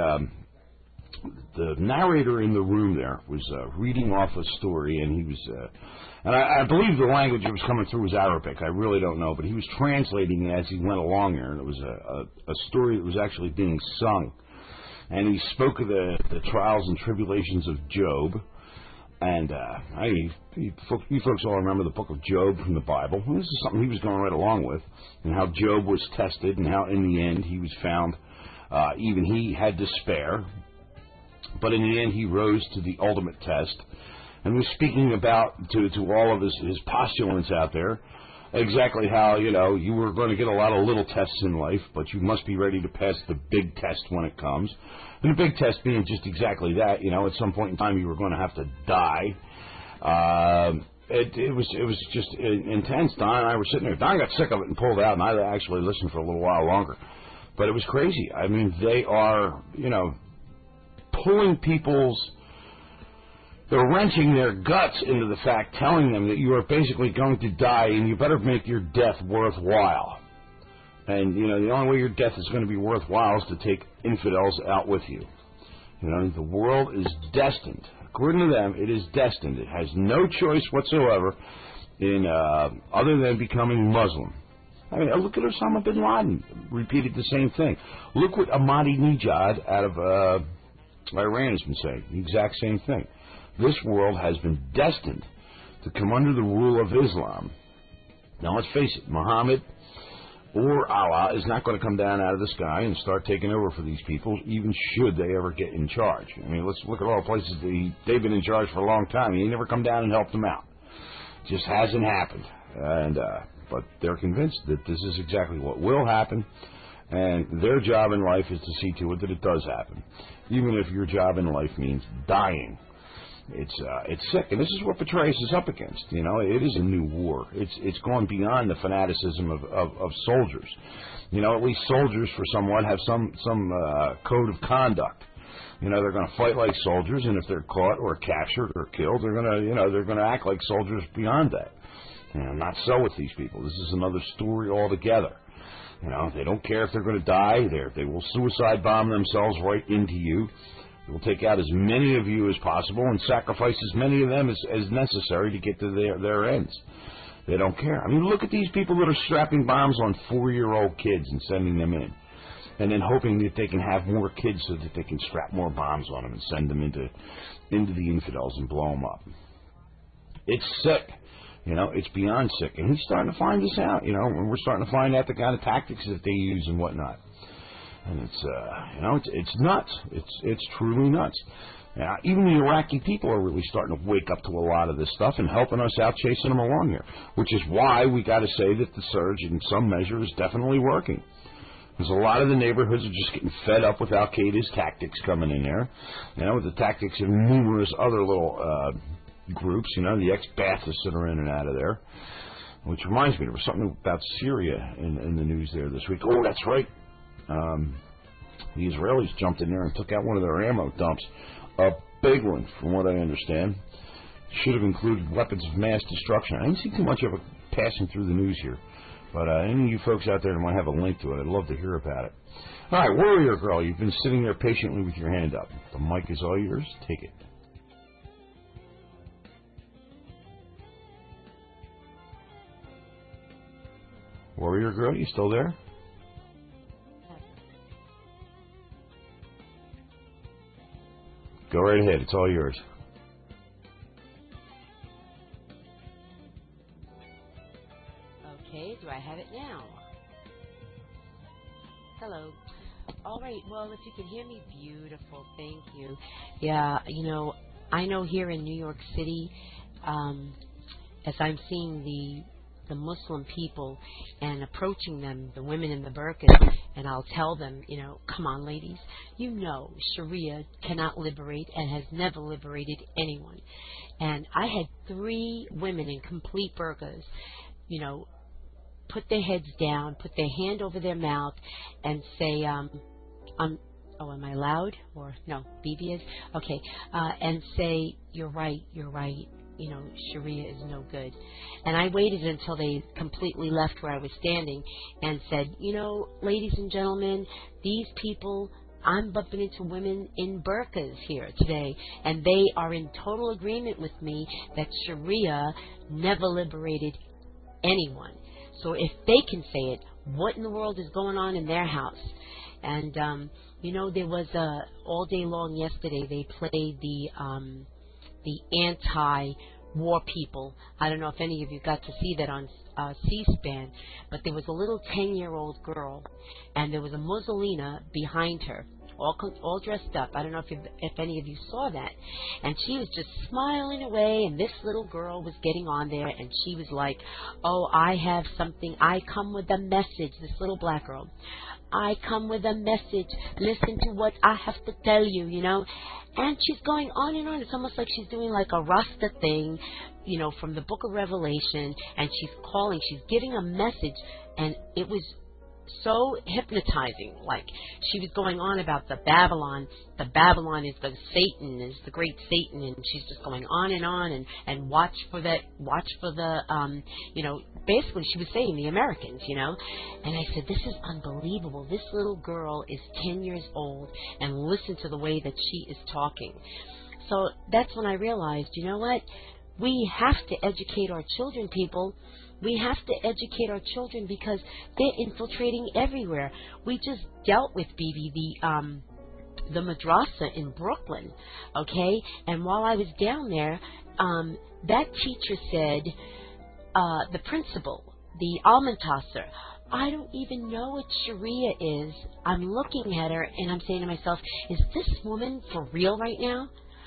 The narrator in the room there was reading off a story, and he was, and I believe the language that was coming through was Arabic. I really don't know, but he was translating it as he went along there, and it was a story that was actually being sung. And he spoke of the trials and tribulations of Job, and you folks all remember the book of Job from the Bible. And this is something he was going right along with, and how Job was tested, and how in the end he was found, even he had despair. But in the end, he rose to the ultimate test and was speaking about to all of his postulants out there exactly how, you know, you were going to get a lot of little tests in life, but you must be ready to pass the big test when it comes. And the big test being just exactly that, you know, at some point in time you were going to have to die. It was just intense. Don and I were sitting there. Don got sick of it and pulled out, and I actually listened for a little while longer. But it was crazy. I mean, they are, you know, pulling they're wrenching their guts into the fact, telling them that you are basically going to die and you better make your death worthwhile. And, you know, the only way your death is going to be worthwhile is to take infidels out with you. You know, the world is destined. According to them, it is destined. It has no choice whatsoever in other than becoming Muslim. I mean, look at Osama bin Laden. Repeated the same thing. Look what Ahmadinejad out of Iran has been saying. The exact same thing. This world has been destined to come under the rule of Islam. Now, let's face it, Muhammad or Allah is not going to come down out of the sky and start taking over for these people, even should they ever get in charge. I mean, let's look at all the places they've been in charge for a long time. He never come down and helped them out. It just hasn't happened. And but they're convinced that this is exactly what will happen, and their job in life is to see to it that it does happen, even if your job in life means dying. It's sick, and this is what Petraeus is up against. You know, it is a new war. It's gone beyond the fanaticism of soldiers. You know, at least soldiers, for somewhat, have some code of conduct. You know, they're going to fight like soldiers, and if they're caught or captured or killed, they're going to act like soldiers beyond that. You know, not so with these people. This is another story altogether. You know, they don't care if they're going to die. They will suicide bomb themselves right into you. They will take out as many of you as possible and sacrifice as many of them as necessary to get to their ends. They don't care. I mean, look at these people that are strapping bombs on 4-year-old kids and sending them in, and then hoping that they can have more kids so that they can strap more bombs on them and send them into the infidels and blow them up. It's sick. You know, it's beyond sick. And he's starting to find this out, you know, and we're starting to find out the kind of tactics that they use and whatnot. And it's nuts. It's truly nuts. Even the Iraqi people are really starting to wake up to a lot of this stuff and helping us out, chasing them along here, which is why we got to say that the surge, in some measure, is definitely working. Because a lot of the neighborhoods are just getting fed up with Al-Qaeda's tactics coming in there, with the tactics of numerous other little groups, the ex-Baathists that are in and out of there. Which reminds me, there was something about Syria in the news there this week. Oh, that's right. The Israelis jumped in there and took out one of their ammo dumps. A big one, from what I understand. Should have included weapons of mass destruction. I didn't see too much of it passing through the news here. But any of you folks out there that might have a link to it, I'd love to hear about it. All right, Warrior Girl, you've been sitting there patiently with your hand up. The mic is all yours. Take it. Warrior Girl, you still there? Go right ahead. It's all yours. Okay, do I have it now? Hello. All right, well, if you can hear me, beautiful. Thank you. Yeah, I know here in New York City, as I'm seeing the Muslim people and approaching them, the women in the burqas, and I'll tell them, come on, ladies, Sharia cannot liberate and has never liberated anyone. And I had 3 women in complete burqas, put their heads down, put their hand over their mouth, and say, am I loud? Or no, BB is? Okay. And say, you're right. Sharia is no good. And I waited until they completely left where I was standing and said, ladies and gentlemen, these people, I'm bumping into women in burqas here today, and they are in total agreement with me that Sharia never liberated anyone. So if they can say it, what in the world is going on in their house? And, there was all day long yesterday they played the anti-war people. I don't know if any of you got to see that on C-SPAN, but there was a little 10-year-old girl, and there was a Mussolina behind her, all dressed up. I don't know if any of you saw that. And she was just smiling away, and this little girl was getting on there, and she was like, oh, I have something. I come with a message, this little black girl. I come with a message. Listen to what I have to tell you, And she's going on and on. It's almost like she's doing like a Rasta thing, from the book of Revelation. And she's giving a message. And it was so hypnotizing. Like, she was going on about the Babylon. The Babylon is the Satan, is the great Satan. And she's just going on and watch for the, basically she was saying the Americans, And I said, this is unbelievable. This little girl is 10 years old, and listen to the way that she is talking. So that's when I realized, you know what? We have to educate our children, people. We have to educate our children because they're infiltrating everywhere. We just dealt with the madrasa in Brooklyn, okay? And while I was down there, that teacher said, the principal, the Almantasser, I don't even know what Sharia is. I'm looking at her and I'm saying to myself, is this woman for real right now?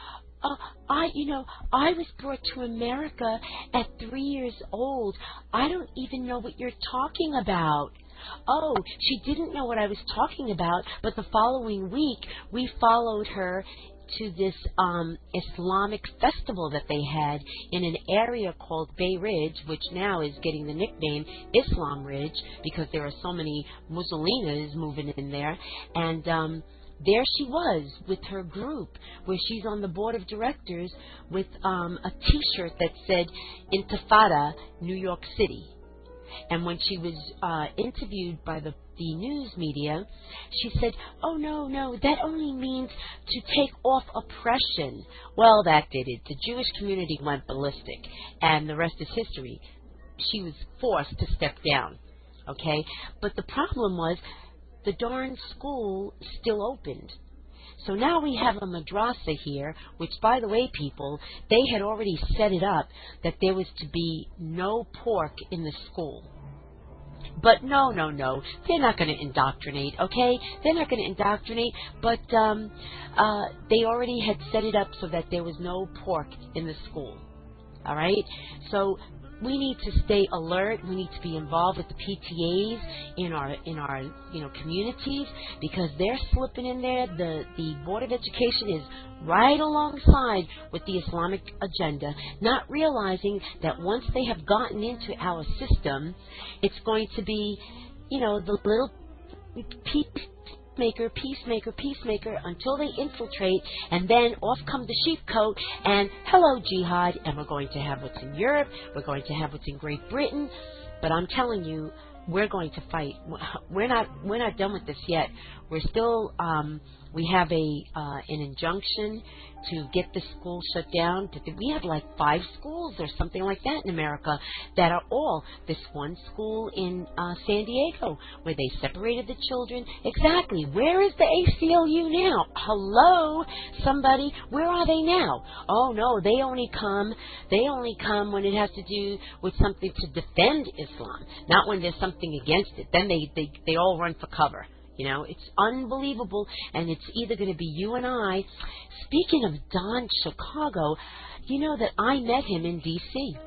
I was brought to America at 3 years old. I don't even know what you're talking about. Oh, she didn't know what I was talking about, but the following week we followed her to this Islamic festival that they had in an area called Bay Ridge, which now is getting the nickname Islam Ridge because there are so many Mussolinas moving in there. And there she was with her group, where she's on the board of directors with a T-shirt that said Intifada, New York City. And when she was interviewed by the news media, she said, oh, no, that only means to take off oppression. Well, that did it. The Jewish community went ballistic, and the rest is history. She was forced to step down, okay? But the problem was the darn school still opened. So now we have a madrasa here, which, by the way, people, they had already set it up that there was to be no pork in the school. But no. They're not going to indoctrinate, okay? They're not going to indoctrinate, but they already had set it up so that there was no pork in the school. All right? So we need to stay alert. We need to be involved with the PTAs in our communities, because they're slipping in there. The Board of Education is right alongside with the Islamic agenda, not realizing that once they have gotten into our system, it's going to be, the little peacemaker until they infiltrate, and then off come the sheepcoat, and hello jihad, and we're going to have what's in Europe, we're going to have what's in Great Britain. But I'm telling you, we're going to fight. We're not done with this yet. We're still we have an injunction to get the school shut down. We have like 5 schools or something like that in America that are all this one school in San Diego where they separated the children. Exactly. Where is the ACLU now? Hello, somebody. Where are they now? Oh no, they only come when it has to do with something to defend Islam, not when there's something against it. Then they all run for cover. It's unbelievable, and it's either going to be you and I. Speaking of Don Chicago, you know that I met him in D.C.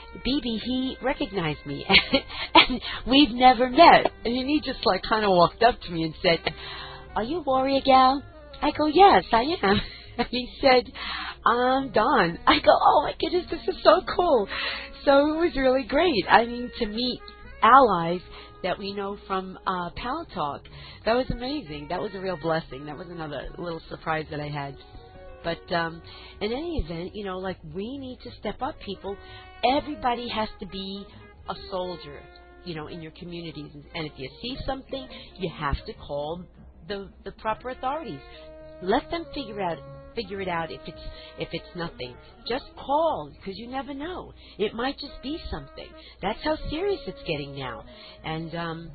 BB, he recognized me, and we've never met. And he just kind of walked up to me and said, "Are you Warrior Gal?" I go, "Yes, I am." And he said, "I'm Don." I go, "Oh my goodness, this is so cool." So it was really great. I mean, to meet allies that we know from Pal Talk. That was amazing. That was a real blessing. That was another little surprise that I had. But in any event, we need to step up, people. Everybody has to be a soldier, in your communities. And if you see something, you have to call the proper authorities. Let them figure it out if it's nothing. Just call, because you never know. It might just be something. That's how serious it's getting now. And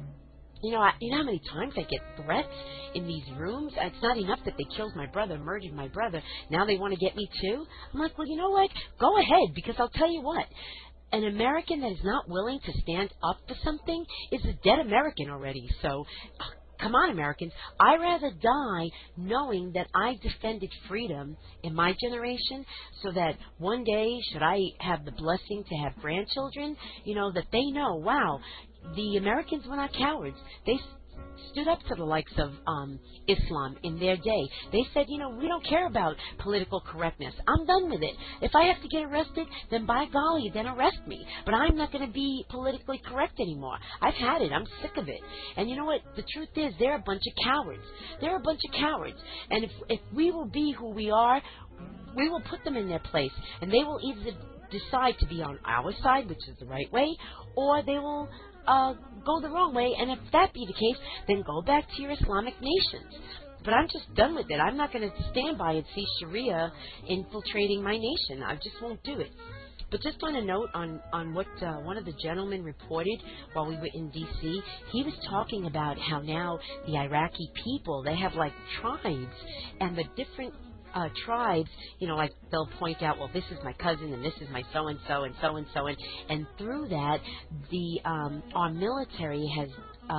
you know how many times I get threats in these rooms? It's not enough that they killed my brother, murdered my brother. Now they want to get me too? I'm like, well, you know what? Go ahead, because I'll tell you what. An American that is not willing to stand up for something is a dead American already. So come on, Americans. I'd rather die knowing that I defended freedom in my generation, so that one day, should I have the blessing to have grandchildren, that they know, wow, the Americans were not cowards. They stood up to the likes of Islam in their day. They said, we don't care about political correctness. I'm done with it. If I have to get arrested, then by golly, then arrest me. But I'm not going to be politically correct anymore. I've had it. I'm sick of it. And you know what? The truth is, they're a bunch of cowards. They're a bunch of cowards. And if we will be who we are, we will put them in their place. And they will either decide to be on our side, which is the right way, or they will go the wrong way. And if that be the case, then go back to your Islamic nations. But I'm just done with it. I'm not going to stand by and see Sharia infiltrating my nation. I just won't do it. But just on a note on what one of the gentlemen reported while we were in D.C., he was talking about how now the Iraqi people, they have like tribes, and the different tribes, they'll point out, well, this is my cousin and this is my so-and-so and so-and-so. And through that, our military has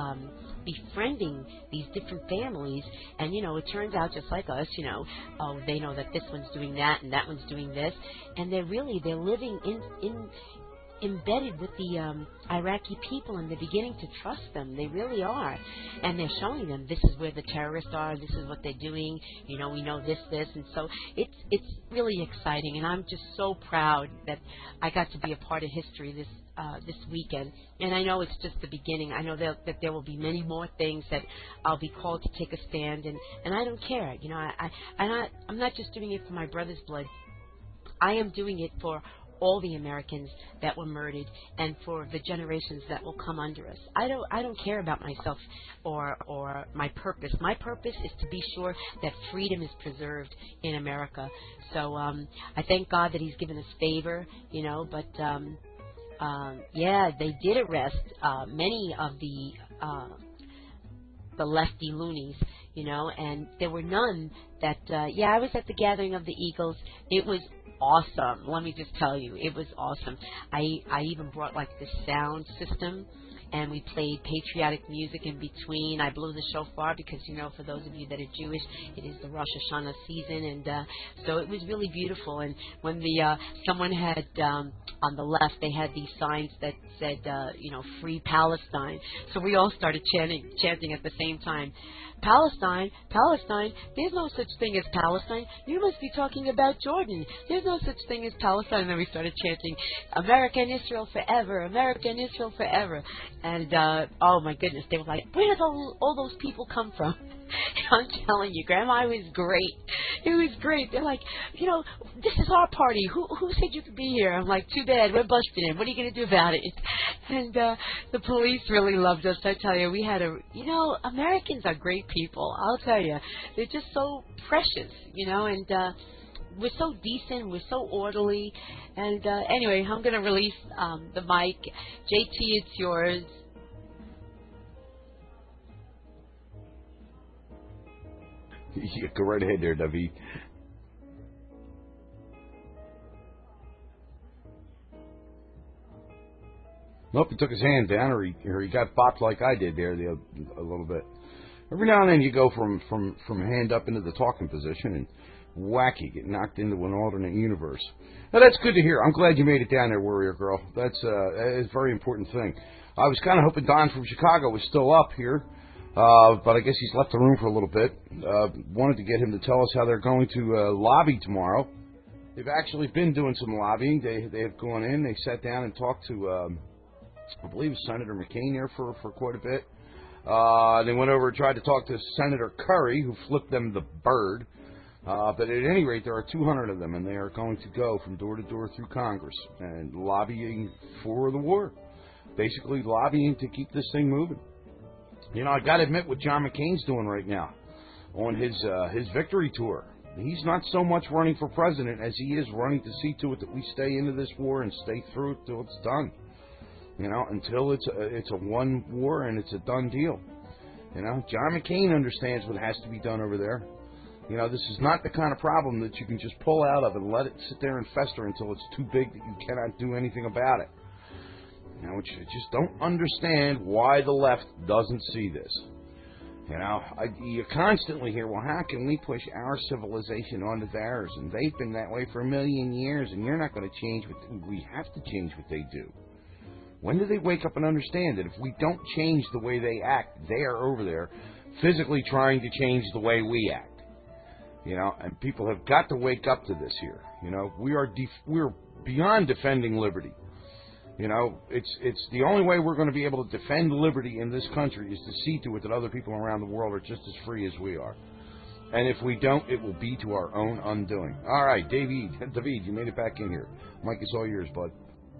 befriending these different families. And, it turns out just like us, they know that this one's doing that and that one's doing this. And they're living embedded with the Iraqi people, and they're beginning to trust them. They really are. And they're showing them, this is where the terrorists are, this is what they're doing, we know this, and so it's really exciting, and I'm just so proud that I got to be a part of history this weekend. And I know it's just the beginning. I know that there will be many more things that I'll be called to take a stand, and I don't care. I'm not just doing it for my brother's blood. I am doing it for all the Americans that were murdered, and for the generations that will come under us. I don't care about myself or my purpose. My purpose is to be sure that freedom is preserved in America. So I thank God that He's given us favor, but they did arrest many of the lefty loonies, and there were none that I was at the gathering of the Eagles. It was awesome. Let me just tell you, it was awesome. I even brought like this sound system, and we played patriotic music in between. I blew the shofar because, for those of you that are Jewish, it is the Rosh Hashanah season, and so it was really beautiful. And when someone had on the left, they had these signs that said, "Free Palestine." So we all started chanting at the same time. Palestine, Palestine, there's no such thing as Palestine. You must be talking about Jordan. There's no such thing as Palestine. And then we started chanting, America and Israel forever, America and Israel forever. And, oh my goodness, they were like, where did all those people come from? I'm telling you, Grandma, it was great. It was great. They're like, this is our party. Who said you could be here? I'm like, too bad. We're busted in. What are you going to do about it? And the police really loved us. I tell you, we had Americans are great people. I'll tell you. They're just so precious, and we're so decent. We're so orderly. And anyway, I'm going to release the mic. JT, it's yours. Yeah, go right ahead there, David. Nope, he took his hand down, or he got bopped like I did there a little bit. Every now and then you go from hand up into the talking position, and whack, you get knocked into an alternate universe. Now, that's good to hear. I'm glad you made it down there, Warrior Girl. That's a very important thing. I was kind of hoping Don from Chicago was still up here. But I guess he's left the room for a little bit. Wanted to get him to tell us how they're going to lobby tomorrow. They've actually been doing some lobbying. They have gone in. They sat down and talked to, I believe, Senator McCain there for quite a bit. They went over and tried to talk to Senator Curry, who flipped them the bird. But at any rate, there are 200 of them, and they are going to go from door to door through Congress and lobbying for the war. Basically lobbying to keep this thing moving. I got to admit what John McCain's doing right now on his victory tour. He's not so much running for president as he is running to see to it that we stay into this war and stay through it till it's done. Until it's a one war and it's a done deal. John McCain understands what has to be done over there. This is not the kind of problem that you can just pull out of and let it sit there and fester until it's too big that you cannot do anything about it. I just don't understand why the left doesn't see this. You constantly hear, well, how can we push our civilization onto theirs? And they've been that way for 1,000,000 years, and you're not going to change we have to change what they do. When do they wake up and understand that if we don't change the way they act, they are over there physically trying to change the way we act? And people have got to wake up to this here. We're beyond defending liberty. It's the only way we're going to be able to defend liberty in this country is to see to it that other people around the world are just as free as we are. And if we don't, it will be to our own undoing. All right, David, you made it back in here. Mike, it's all yours, bud.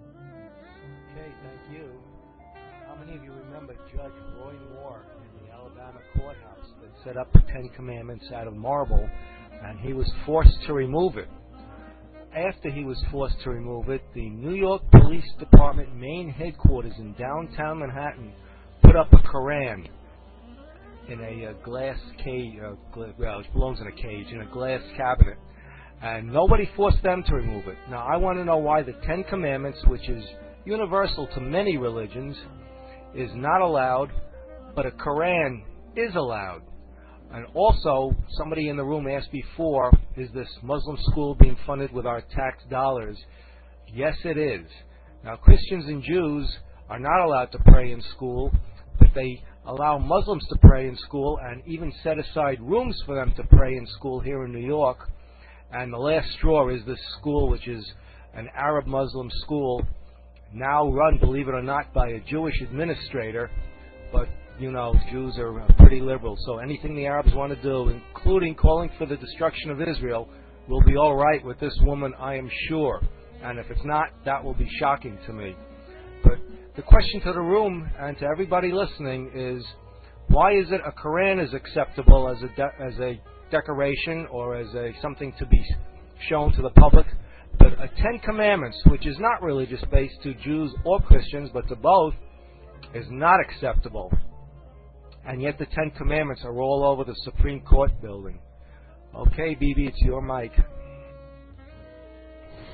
Okay, thank you. How many of you remember Judge Roy Moore in the Alabama courthouse that set up the Ten Commandments out of marble, and he was forced to remove it? After he was forced to remove it, the New York Police Department main headquarters in downtown Manhattan put up a Koran in a glass cage, it belongs in a cage, in a glass cabinet. And nobody forced them to remove it. Now, I want to know why the Ten Commandments, which is universal to many religions, is not allowed, but a Koran is allowed. And also, somebody in the room asked before, is this Muslim school being funded with our tax dollars? Yes, it is. Now, Christians and Jews are not allowed to pray in school, but they allow Muslims to pray in school and even set aside rooms for them to pray in school here in New York. And the last straw is this school, which is an Arab Muslim school, now run, believe it or not, by a Jewish administrator, but Jews are pretty liberal, so anything the Arabs want to do, including calling for the destruction of Israel, will be all right with this woman, I am sure. And if it's not, that will be shocking to me. But the question to the room and to everybody listening is, why is it a Koran is acceptable as a decoration or as something to be shown to the public, but a Ten Commandments, which is not religious-based to Jews or Christians, but to both, is not acceptable? And yet the Ten Commandments are all over the Supreme Court building. Okay, BB, it's your mic.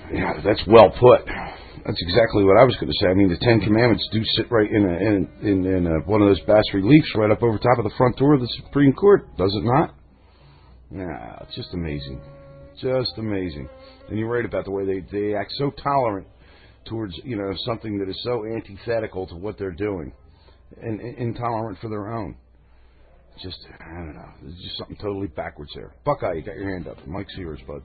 Yeah, that's well put. That's exactly what I was going to say. I mean, the Ten Commandments do sit right in one of those bas-reliefs right up over top of the front door of the Supreme Court, does it not? Yeah, it's just amazing. Just amazing. And you're right about the way they act so tolerant towards, something that is so antithetical to what they're doing and intolerant for their own. Just, I don't know. There's just something totally backwards there. Buckeye, you got your hand up. Mike's yours, bud.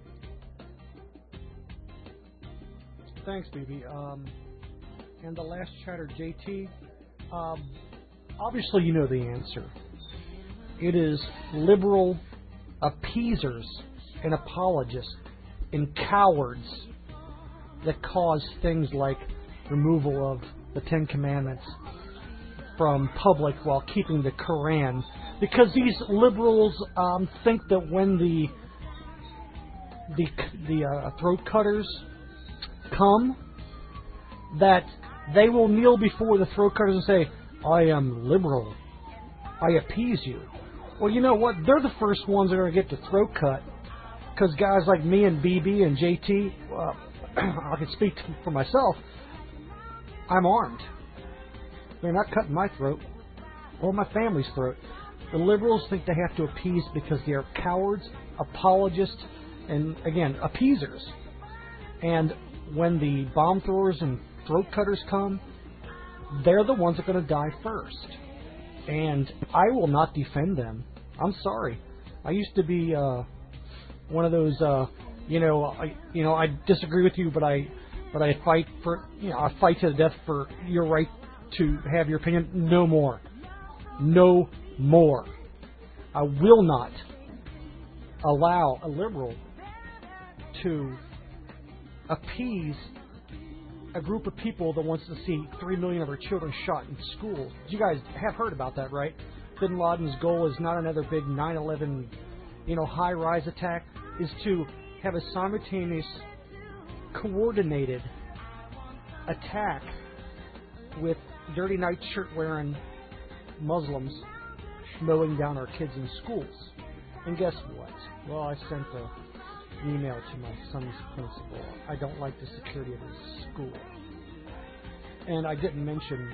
Thanks, BB. And the last chatter, JT. Obviously, you know the answer. It is liberal appeasers and apologists and cowards that cause things like removal of the Ten Commandments from public while keeping the Quran. Because these liberals think that when the throat cutters come, that they will kneel before the throat cutters and say, I am liberal. I appease you. Well, you know what? They're the first ones that are going to get the throat cut. Because guys like me and BB and JT, I can speak for myself, I'm armed. They're not cutting my throat or my family's throat. The liberals think they have to appease because they are cowards, apologists, and, again, appeasers. And when the bomb throwers and throat cutters come, they're the ones that are going to die first. And I will not defend them. I'm sorry. I used to be one of those, I disagree with you, but I fight for, I fight to the death for your right to have your opinion. No more. No more. I will not allow a liberal to appease a group of people that wants to see 3 million of our children shot in schools. You guys have heard about that, right? Bin Laden's goal is not another big 9/11, high-rise attack, is to have a simultaneous, coordinated attack with dirty night shirt-wearing Muslims mowing down our kids in schools. And guess what? Well, I sent an email to my son's principal. I don't like the security of his school. And I didn't mention,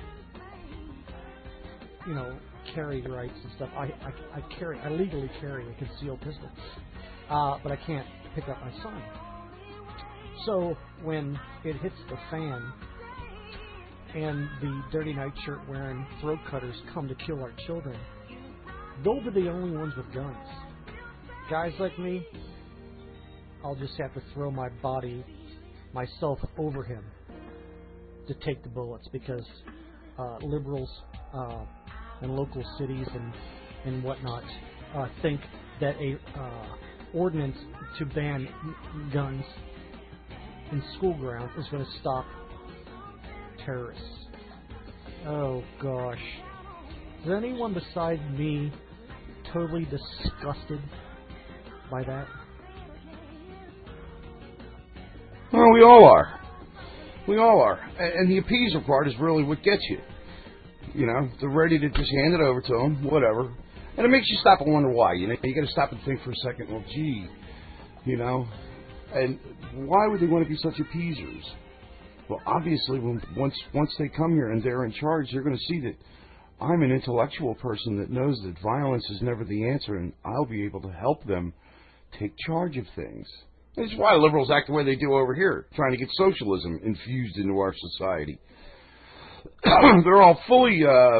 carry rights and stuff. I legally carry a concealed pistol. But I can't pick up my son. So when it hits the fan and the dirty night shirt wearing throat cutters come to kill our children, they'll be the only ones with guns. Guys like me, I'll just have to throw myself over him to take the bullets, because liberals and local cities and whatnot think that a ordinance to ban guns in school grounds is going to stop terrorists. Oh gosh. Is anyone besides me totally disgusted by that? Well, we all are. We all are. And the appeaser part is really what gets you. They're ready to just hand it over to them, whatever. And it makes you stop and wonder why. You got to stop and think for a second, well, gee, and why would they want to be such appeasers? Well, obviously, once they come here and they're in charge, they're going to see that I'm an intellectual person that knows that violence is never the answer, and I'll be able to help them take charge of things. That's why liberals act the way they do over here, trying to get socialism infused into our society. They're all fully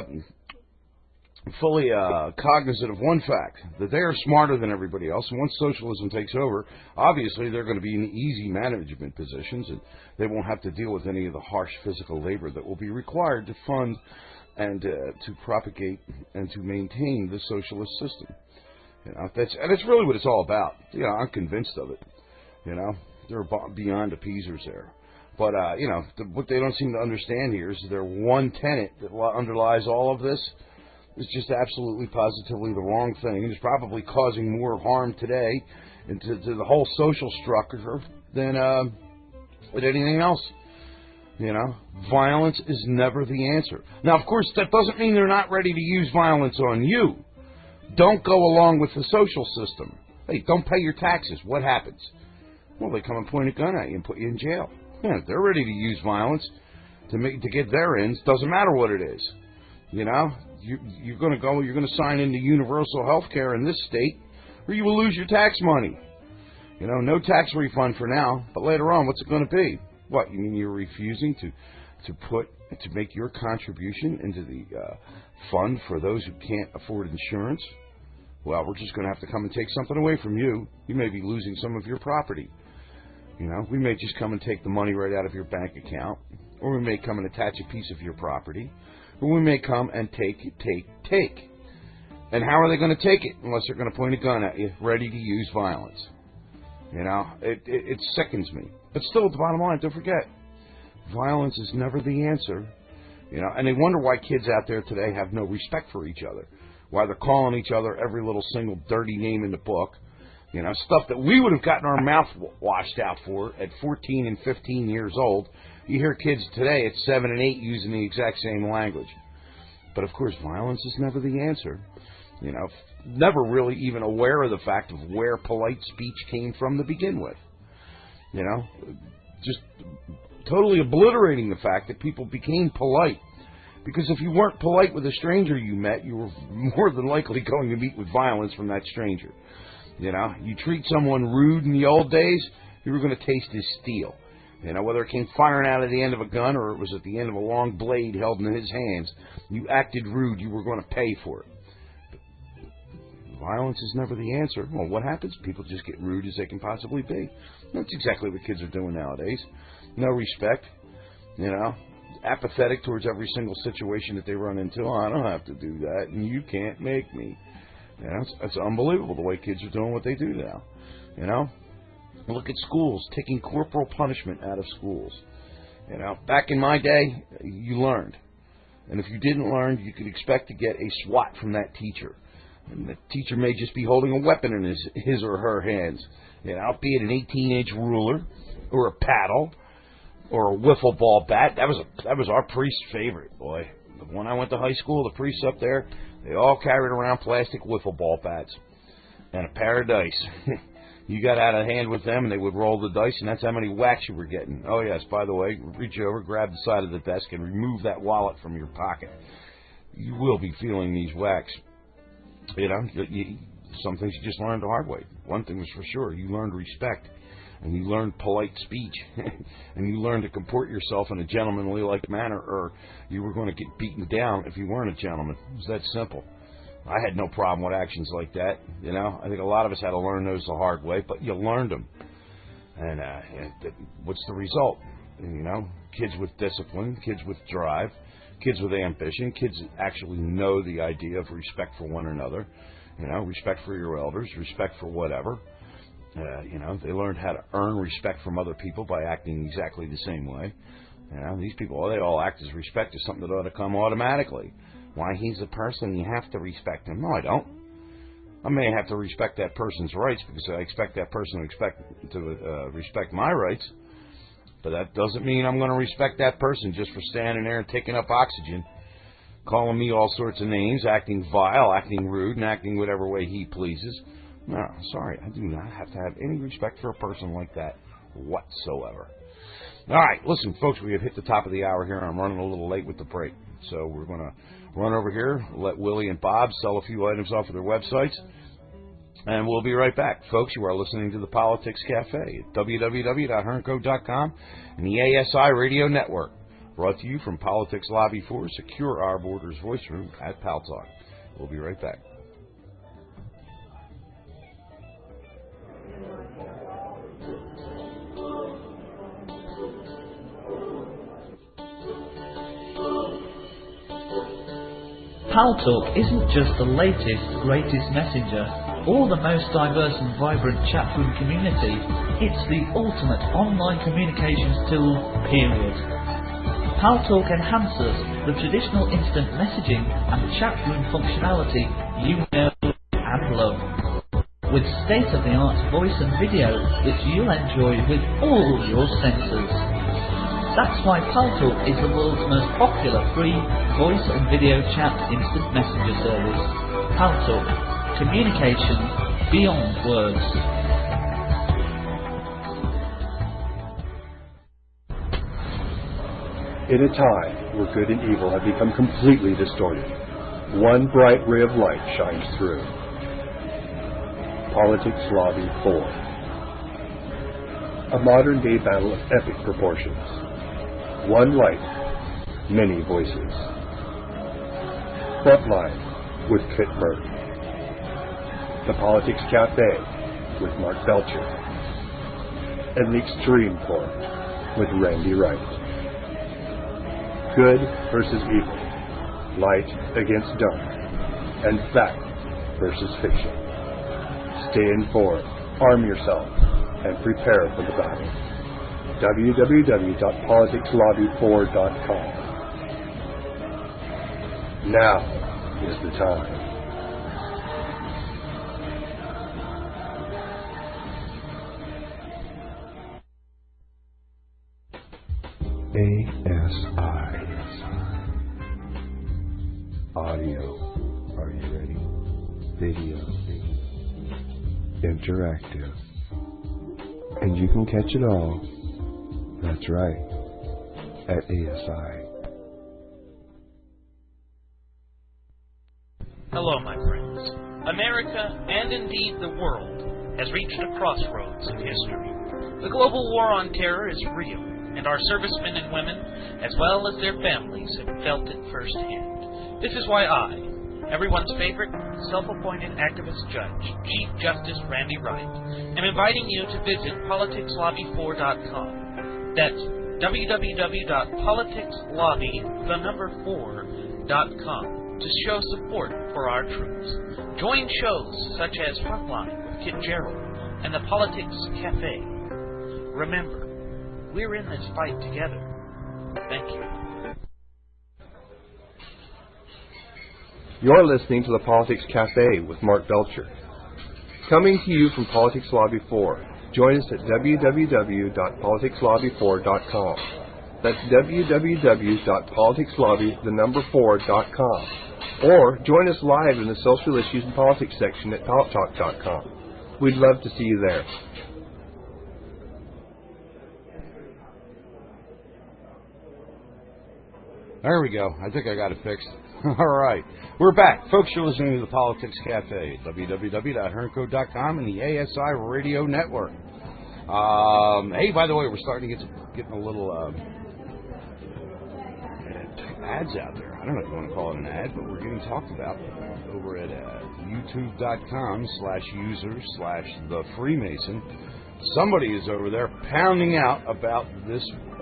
cognizant of one fact, that they are smarter than everybody else, and once socialism takes over, obviously they're going to be in easy management positions, and they won't have to deal with any of the harsh physical labor that will be required to fund and to propagate and to maintain the socialist system. That's really what it's all about. I'm convinced of it. They're beyond appeasers there. But, what they don't seem to understand here is their one tenet that underlies all of this is just absolutely, positively the wrong thing. And it's probably causing more harm today and to the whole social structure than anything else. Violence is never the answer. Now, of course, that doesn't mean they're not ready to use violence on you. Don't go along with the social system. Hey, don't pay your taxes. What happens? Well, they come and point a gun at you and put you in jail. Yeah, they're ready to use violence to get their ends. Doesn't matter what it is. You know, you're going to sign into universal health care in this state, or you will lose your tax money. You know, no tax refund for now, but later on, what's it going to be? What, you mean you're refusing to make your contribution into the fund for those who can't afford insurance? Well, we're just going to have to come and take something away from you. You may be losing some of your property. You know, we may just come and take the money right out of your bank account, or we may come and attach a piece of your property, or we may come and take. And how are they going to take it unless they're going to point a gun at you, ready to use violence? You know, it sickens me. But still, at the bottom line, don't forget, violence is never the answer. You know, and they wonder why kids out there today have no respect for each other, why they're calling each other every little single dirty name in the book. You know, stuff that we would have gotten our mouth washed out for at 14 and 15 years old. You hear kids today at 7 and 8 using the exact same language. But, of course, violence is never the answer. You know, never really even aware of the fact of where polite speech came from to begin with. You know, just totally obliterating the fact that people became polite. Because if you weren't polite with a stranger you met, you were more than likely going to meet with violence from that stranger. You know, you treat someone rude in the old days, you were going to taste his steel. You know, whether it came firing out of the end of a gun or it was at the end of a long blade held in his hands, you acted rude, you were going to pay for it. But violence is never the answer. Well, what happens? People just get rude as they can possibly be. That's exactly what kids are doing nowadays. No respect, you know, apathetic towards every single situation that they run into. Oh, I don't have to do that, and you can't make me. You know, it's unbelievable the way kids are doing what they do now. You know, look at schools taking corporal punishment out of schools. You know, back in my day, you learned, and if you didn't learn, you could expect to get a swat from that teacher. And the teacher may just be holding a weapon in his or her hands. You know, be it an 18-inch ruler or a paddle or a wiffle ball bat. That was our priest's favorite, boy. When I went to high school, the priests up there, they all carried around plastic wiffle ball bats and a pair of dice. You got out of hand with them, and they would roll the dice, and that's how many whacks you were getting. Oh, yes, by the way, reach over, grab the side of the desk, and remove that wallet from your pocket. You will be feeling these whacks. You know, some things you just learned the hard way. One thing was for sure, you learned respect. And you learned polite speech, and you learned to comport yourself in a gentlemanly-like manner, or you were going to get beaten down if you weren't a gentleman. It was that simple. I had no problem with actions like that. You know, I think a lot of us had to learn those the hard way, but you learned them. And what's the result? You know, kids with discipline, kids with drive, kids with ambition, kids that actually know the idea of respect for one another. You know, respect for your elders, respect for whatever. You know, they learned how to earn respect from other people by acting exactly the same way. You know, these people, they all act as respect as something that ought to come automatically. Why, he's a person, you have to respect him. No, I don't. I may have to respect that person's rights because I expect that person to respect my rights. But that doesn't mean I'm going to respect that person just for standing there and taking up oxygen, calling me all sorts of names, acting vile, acting rude, and acting whatever way he pleases. No, sorry, I do not have to have any respect for a person like that whatsoever. All right, listen, folks, we have hit the top of the hour here, and I'm running a little late with the break. So we're going to run over here, let Willie and Bob sell a few items off of their websites, and we'll be right back. Folks, you are listening to the Politics Cafe at www.hernco.com and the ASI Radio Network, brought to you from Politics Lobby 4, Secure Our Borders Voice Room at Pal Talk. We'll be right back. Pal Talk isn't just the latest, greatest messenger or the most diverse and vibrant chatroom community. It's the ultimate online communications tool, period. Pal Talk enhances the traditional instant messaging and chatroom functionality you know and love, with state-of-the-art voice and video that you'll enjoy with all your senses. That's why Pal Talk is the world's most popular free voice and video chat instant messenger service. Pal Talk, communication beyond words. In a time where good and evil have become completely distorted, one bright ray of light shines through. Politics Lobby 4. A modern-day battle of epic proportions. One light, many voices. Frontline with Kit Burke. The Politics Cafe with Mark Belcher. And the Extreme Court with Randy Wright. Good versus evil. Light against dark. And fact versus fiction. Stay informed, arm yourself, and prepare for the battle. www.politicslobby4.com. Now is the time. ASI. Audio. Are you ready? Video. Interactive. And you can catch it all. That's right. At ASI. Hello, my friends. America, and indeed the world, has reached a crossroads in history. The global war on terror is real, and our servicemen and women, as well as their families, have felt it firsthand. This is why I, everyone's favorite self-appointed activist judge, Chief Justice Randy Wright, am inviting you to visit politicslobby4.com. That's www.politicslobby4.com to show support for our troops. Join shows such as Frontline with Kit Gerald and the Politics Cafe. Remember, we're in this fight together. Thank you. You're listening to the Politics Cafe with Mark Belcher. Coming to you from Politics Lobby 4. Join us at www.politicslobby4.com. That's www.politicslobby4.com. Or join us live in the Social Issues and Politics section at paltalk.com. We'd love to see you there. There we go. I think I got it fixed. All right. We're back. Folks, you're listening to the Politics Cafe, www.hernco.com and the ASI Radio Network. Hey, by the way, we're starting to getting a little ads out there. I don't know if you want to call it an ad, but we're getting talked about over at youtube.com/user/thefreemason. Somebody is over there pounding out about this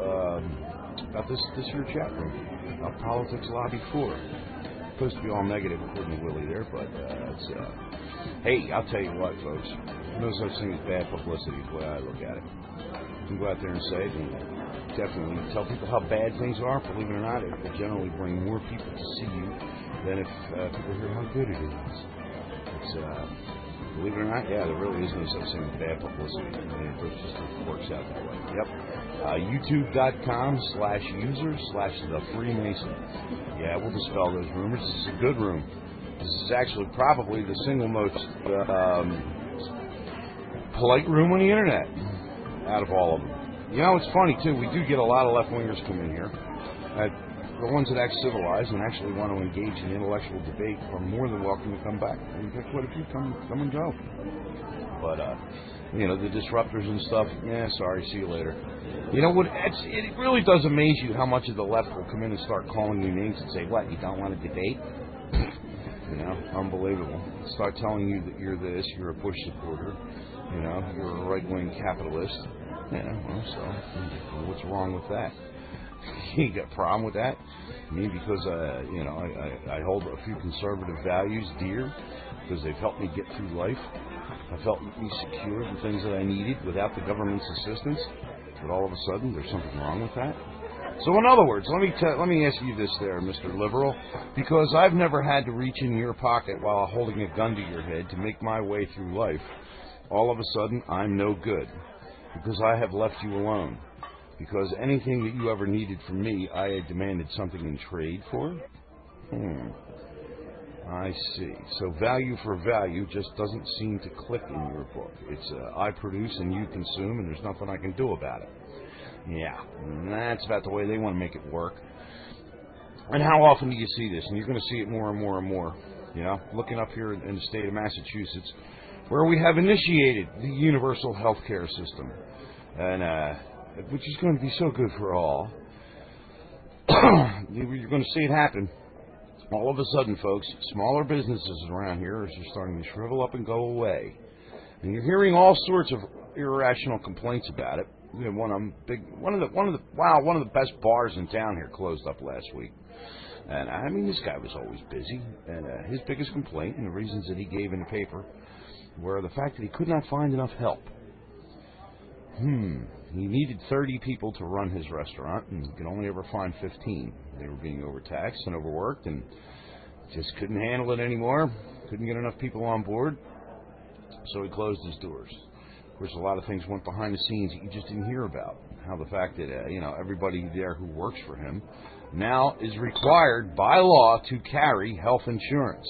here chat room. Politics Lobby 4. Supposed to be all negative according to Willie there, but hey, I'll tell you what, folks. No such thing as bad publicity is the way I look at it. You can go out there and say it, and definitely tell people how bad things are. Believe it or not, it will generally bring more people to see you than if people hear how good it is. It's believe it or not, yeah, there really is no such thing as bad publicity. It just works out that way. Yep. youtube.com/user/thefreemason. Yeah, we'll dispel those rumors. This is a good room. This is actually probably the single most polite room on the internet out of all of them. You know, it's funny, too. We do get a lot of left-wingers come in here. The ones that act civilized and actually want to engage in intellectual debate are more than welcome to come back. In fact, what if you come and go? But, you know, the disruptors and stuff, sorry, see you later. You know what? It really does amaze you how much of the left will come in and start calling you names and say, what, you don't want to debate? You know, unbelievable. Start telling you that you're this, you're a Bush supporter, you know, you're a right-wing capitalist. Yeah, well, so what's wrong with that? You got a problem with that? Me, because, you know, I hold a few conservative values dear because they've helped me get through life. I've helped me secure the things that I needed without the government's assistance. But all of a sudden, there's something wrong with that? So in other words, let me ask you this there, Mr. Liberal, because I've never had to reach in your pocket while holding a gun to your head to make my way through life. All of a sudden, I'm no good because I have left you alone. Because anything that you ever needed from me, I had demanded something in trade for? I see. So value for value just doesn't seem to click in your book. It's I produce and you consume, and there's nothing I can do about it. Yeah, and that's about the way they want to make it work. And how often do you see this? And you're going to see it more and more and more. Looking up here in the state of Massachusetts, where we have initiated the universal health care system, and which is going to be so good for all. You're going to see it happen. All of a sudden, folks, smaller businesses around here are just starting to shrivel up and go away. And you're hearing all sorts of irrational complaints about it. One of the best bars in town here closed up last week. And I mean, this guy was always busy. And his biggest complaint, and the reasons that he gave in the paper, were the fact that he could not find enough help. He needed 30 people to run his restaurant, and he could only ever find 15. They were being overtaxed and overworked, and just couldn't handle it anymore. Couldn't get enough people on board, so he closed his doors. Of course, a lot of things went behind the scenes that you just didn't hear about. How the fact that everybody there who works for him now is required by law to carry health insurance,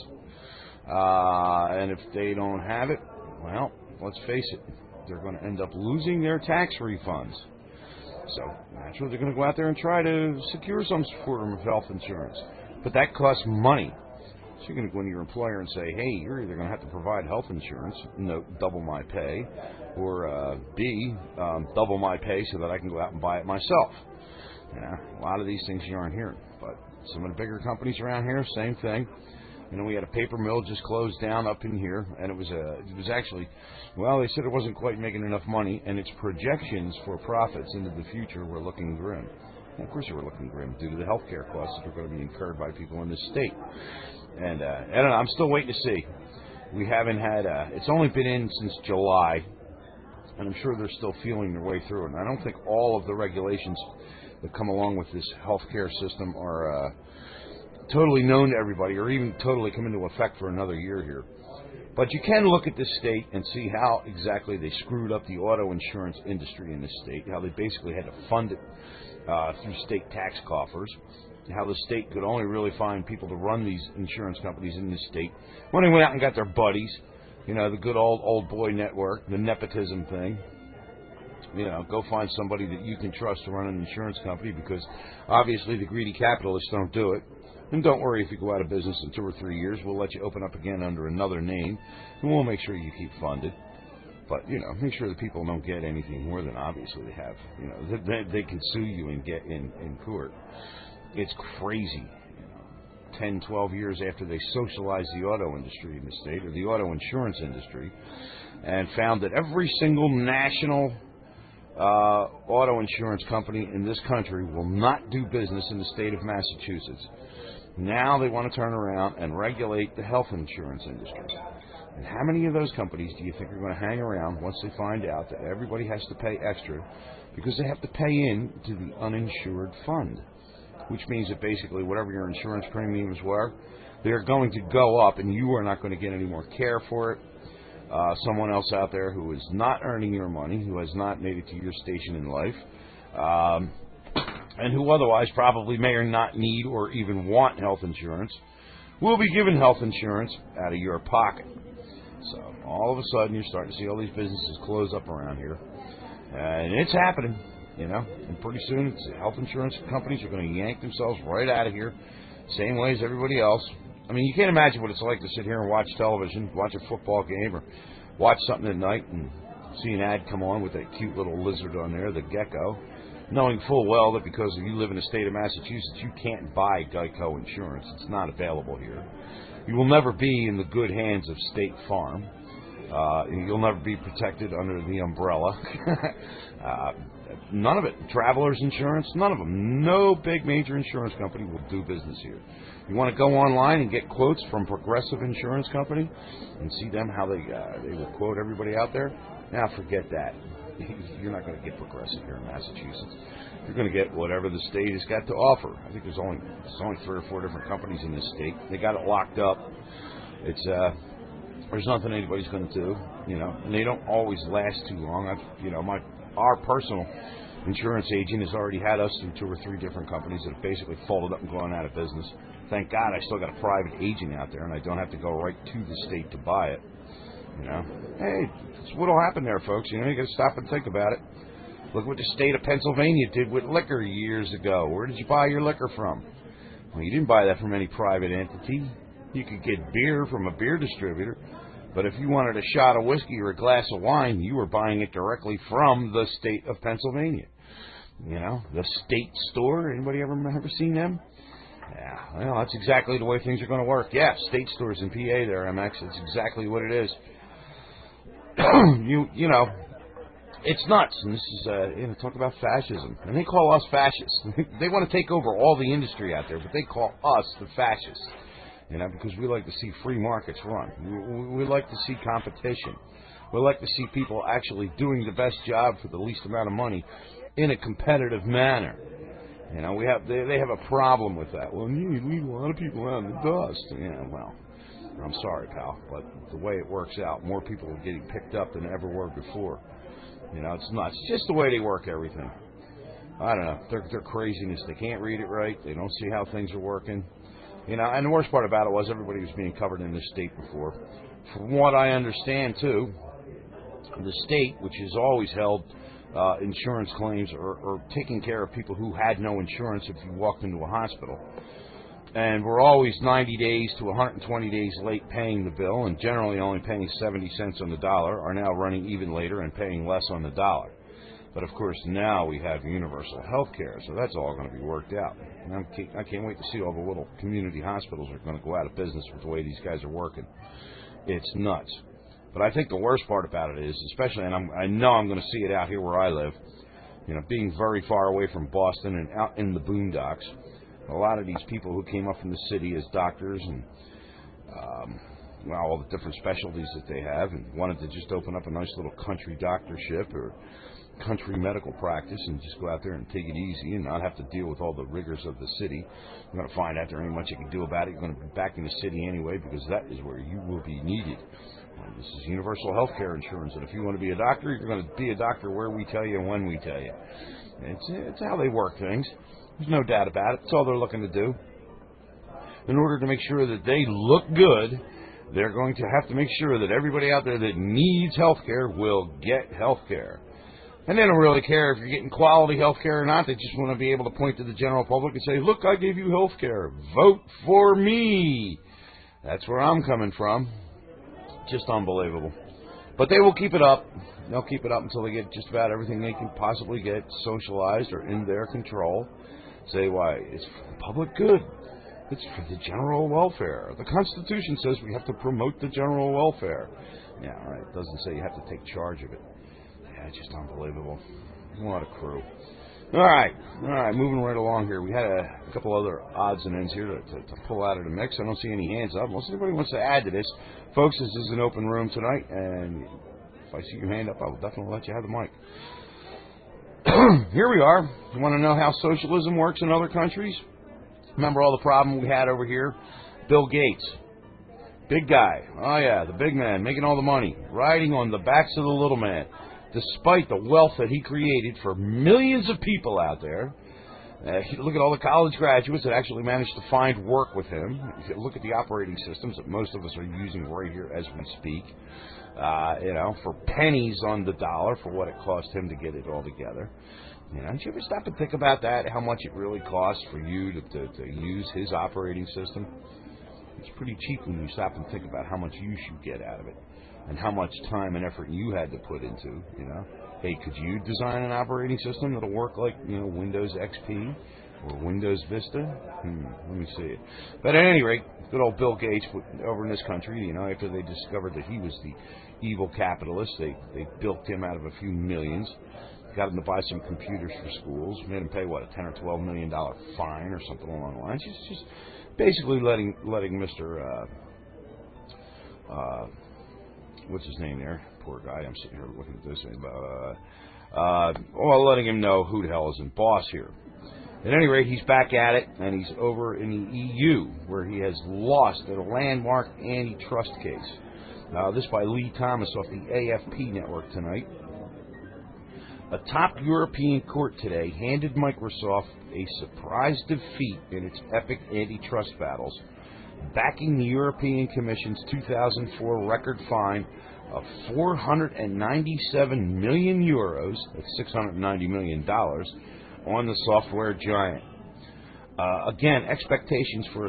and if they don't have it, well, let's face it, they're going to end up losing their tax refunds. So naturally, they're going to go out there and try to secure some form of health insurance. But that costs money. So you're going to go to your employer and say, hey, you're either going to have to provide health insurance, double my pay, or B, double my pay so that I can go out and buy it myself. A lot of these things you aren't hearing. But some of the bigger companies around here, same thing. We had a paper mill just closed down up in here, and it was actually, well, they said it wasn't quite making enough money, and its projections for profits into the future were looking grim. And of course, they were looking grim due to the health care costs that are going to be incurred by people in this state. And I don't know, I'm still waiting to see. We haven't had, it's only been in since July, and I'm sure they're still feeling their way through it. And I don't think all of the regulations that come along with this health care system are totally known to everybody, or even totally come into effect for another year here. But you can look at this state and see how exactly they screwed up the auto insurance industry in this state, how they basically had to fund it through state tax coffers, how the state could only really find people to run these insurance companies in this state when they went out and got their buddies, the good old boy network, the nepotism thing. Go find somebody that you can trust to run an insurance company, because obviously the greedy capitalists don't do it. And don't worry if you go out of business in 2 or 3 years. We'll let you open up again under another name, and we'll make sure you keep funded. But, make sure that people don't get anything more than obviously they have. They can sue you and get in court. It's crazy. 10, 12 years after they socialized the auto industry in the state, or the auto insurance industry, and found that every single national auto insurance company in this country will not do business in the state of Massachusetts. Now they want to turn around and regulate the health insurance industry. And how many of those companies do you think are going to hang around once they find out that everybody has to pay extra because they have to pay in to the uninsured fund? Which means that basically whatever your insurance premiums were, they're going to go up, and you are not going to get any more care for it. Someone else out there who is not earning your money, who has not made it to your station in life, and who otherwise probably may or not need or even want health insurance, will be given health insurance out of your pocket. So all of a sudden you're starting to see all these businesses close up around here. And it's happening, and pretty soon health insurance companies are going to yank themselves right out of here, same way as everybody else. I mean, you can't imagine what it's like to sit here and watch television, watch a football game, or watch something at night and see an ad come on with that cute little lizard on there, the gecko, knowing full well that because you live in the state of Massachusetts, you can't buy Geico insurance. It's not available here. You will never be in the good hands of State Farm. You'll never be protected under the umbrella. None of it. Travelers insurance, none of them. No big major insurance company will do business here. You want to go online and get quotes from Progressive Insurance Company and see them how they will quote everybody out there? Now forget that. You're not going to get Progressive here in Massachusetts. You're going to get whatever the state has got to offer. I think there's only 3 or 4 different companies in this state. They got it locked up. It's there's nothing anybody's going to do, and they don't always last too long. Our personal insurance agent has already had us through 2 or 3 different companies that have basically folded up and gone out of business. Thank God I still got a private agent out there, and I don't have to go right to the state to buy it. Hey, that's what'll happen there, folks. You got to stop and think about it. Look what the state of Pennsylvania did with liquor years ago. Where did you buy your liquor from? Well, you didn't buy that from any private entity. You could get beer from a beer distributor, but if you wanted a shot of whiskey or a glass of wine, you were buying it directly from the state of Pennsylvania. You know, the state store. Anybody ever seen them? Yeah, well, that's exactly the way things are going to work. Yeah, state stores in PA there, MX. It's exactly what it is. You know, it's nuts. And this is, talk about fascism. And they call us fascists. They want to take over all the industry out there, but they call us the fascists. You know, because we like to see free markets run. We like to see competition. We like to see people actually doing the best job for the least amount of money in a competitive manner. You know, they have a problem with that. Well, you leave a lot of people out in the dust. Yeah, well, I'm sorry, pal, but the way it works out, more people are getting picked up than ever were before. You know, it's nuts. It's just the way they work everything. I don't know. They're craziness. They can't read it right. They don't see how things are working. You know, and the worst part about it was everybody was being covered in this state before. From what I understand, too, the state, which has always held insurance claims or taking care of people who had no insurance if you walked into a hospital. And we're always 90 days to 120 days late paying the bill, and generally only paying 70 cents on the dollar, are now running even later and paying less on the dollar. But, of course, now we have universal health care, so that's all going to be worked out. And I can't wait to see all the little community hospitals are going to go out of business with the way these guys are working. It's nuts. But I think the worst part about it is, especially, and I know I'm going to see it out here where I live, you know, being very far away from Boston and out in the boondocks, a lot of these people who came up from the city as doctors and, all the different specialties that they have, and wanted to just open up a nice little country doctorship or country medical practice and just go out there and take it easy and not have to deal with all the rigors of the city. You're going to find out there ain't much you can do about it. You're going to be back in the city anyway because that is where you will be needed. And this is universal health care insurance, and if you want to be a doctor, you're going to be a doctor where we tell you and when we tell you. It's how they work things. There's no doubt about it. It's all they're looking to do. In order to make sure that they look good, they're going to have to make sure that everybody out there that needs health care will get health care. And they don't really care if you're getting quality health care or not. They just want to be able to point to the general public and say, look, I gave you health care. Vote for me. That's where I'm coming from. Just unbelievable. But they will keep it up. They'll keep it up until they get just about everything they can possibly get socialized or in their control. Say, why? It's for the public good. It's for the general welfare. The Constitution says we have to promote the general welfare. Yeah, right. It doesn't say you have to take charge of it. Yeah, just unbelievable. What a crew. All right, moving right along here. We had a couple other odds and ends here to pull out of the mix. I don't see any hands up. Unless anybody wants to add to this. Folks, this is an open room tonight, and if I see your hand up, I will definitely let you have the mic. Here we are. You want to know how socialism works in other countries? Remember all the problem we had over here? Bill Gates. Big guy. Oh, yeah, the big man, making all the money, riding on the backs of the little man. Despite the wealth that he created for millions of people out there, look at all the college graduates that actually managed to find work with him. Look at the operating systems that most of us are using right here as we speak. For pennies on the dollar for what it cost him to get it all together. Did you ever stop and think about that? How much it really costs for you to use his operating system? It's pretty cheap when you stop and think about how much you should get out of it. And how much time and effort you had to put into, Hey, could you design an operating system that'll work like, Windows XP or Windows Vista? Let me see it. But at any rate, good old Bill Gates over in this country, after they discovered that he was the evil capitalist, they bilked him out of a few millions, got him to buy some computers for schools, made him pay, a $10 or $12 million fine or something along the lines. Just basically letting Mr. What's his name there? Poor guy. I'm sitting here looking at this thing. Letting him know who the hell is in boss here. At any rate, he's back at it, and he's over in the EU, where he has lost a landmark antitrust case. This by Lee Thomas off the AFP network tonight. A top European court today handed Microsoft a surprise defeat in its epic antitrust battles, backing the European Commission's 2004 record fine of 497 million euros, that's $690 million, on the software giant. Against expectations for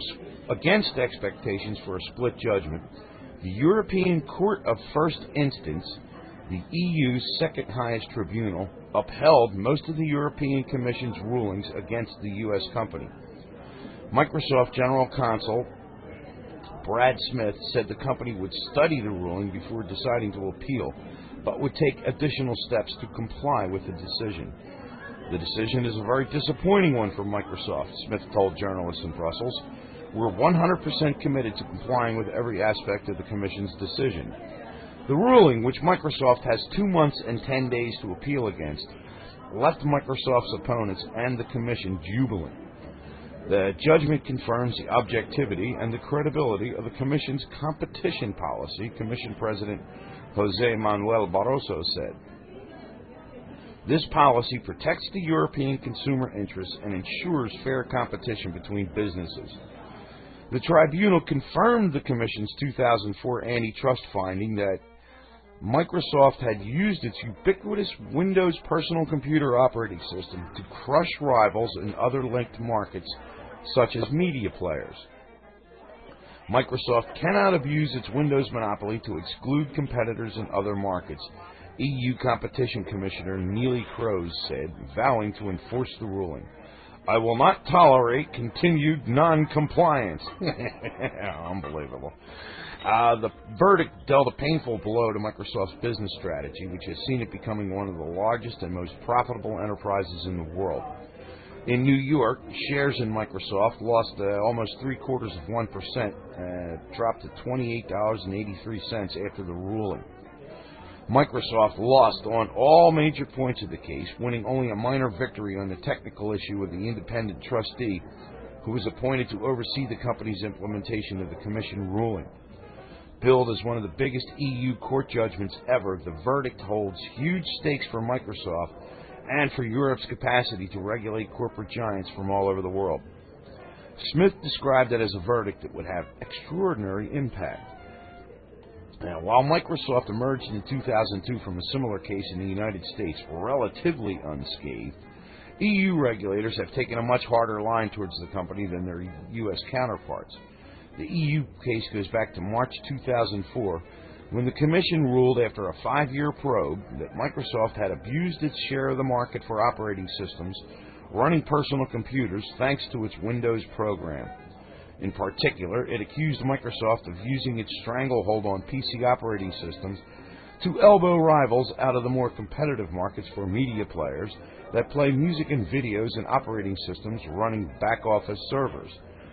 a split judgment, the European Court of First Instance, the EU's second highest tribunal, upheld most of the European Commission's rulings against the U.S. company. Microsoft General Counsel Brad Smith said the company would study the ruling before deciding to appeal, but would take additional steps to comply with the decision. The decision is a very disappointing one for Microsoft, Smith told journalists in Brussels. We're 100% committed to complying with every aspect of the Commission's decision. The ruling, which Microsoft has 2 months and 10 days to appeal against, left Microsoft's opponents and the Commission jubilant. The judgment confirms the objectivity and the credibility of the Commission's competition policy, Commission President José Manuel Barroso said. This policy protects the European consumer interests and ensures fair competition between businesses. The tribunal confirmed the Commission's 2004 antitrust finding that Microsoft had used its ubiquitous Windows personal computer operating system to crush rivals in other linked markets, such as media players. Microsoft cannot abuse its Windows monopoly to exclude competitors in other markets, EU Competition Commissioner Neelie Kroes said, vowing to enforce the ruling. I will not tolerate continued non-compliance. Unbelievable. The verdict dealt a painful blow to Microsoft's business strategy, which has seen it becoming one of the largest and most profitable enterprises in the world. In New York, shares in Microsoft lost almost 0.75%, dropped to $28.83 after the ruling. Microsoft lost on all major points of the case, winning only a minor victory on the technical issue of the independent trustee who was appointed to oversee the company's implementation of the Commission ruling. Billed as one of the biggest EU court judgments ever, the verdict holds huge stakes for Microsoft and for Europe's capacity to regulate corporate giants from all over the world. Smith described it as a verdict that would have extraordinary impact. Now, while Microsoft emerged in 2002 from a similar case in the United States relatively unscathed, EU regulators have taken a much harder line towards the company than their U.S. counterparts. The EU case goes back to March 2004, when the Commission ruled after a 5-year probe that Microsoft had abused its share of the market for operating systems running personal computers thanks to its Windows program. In particular, it accused Microsoft of using its stranglehold on PC operating systems to elbow rivals out of the more competitive markets for media players that play music and videos in operating systems running back-office servers.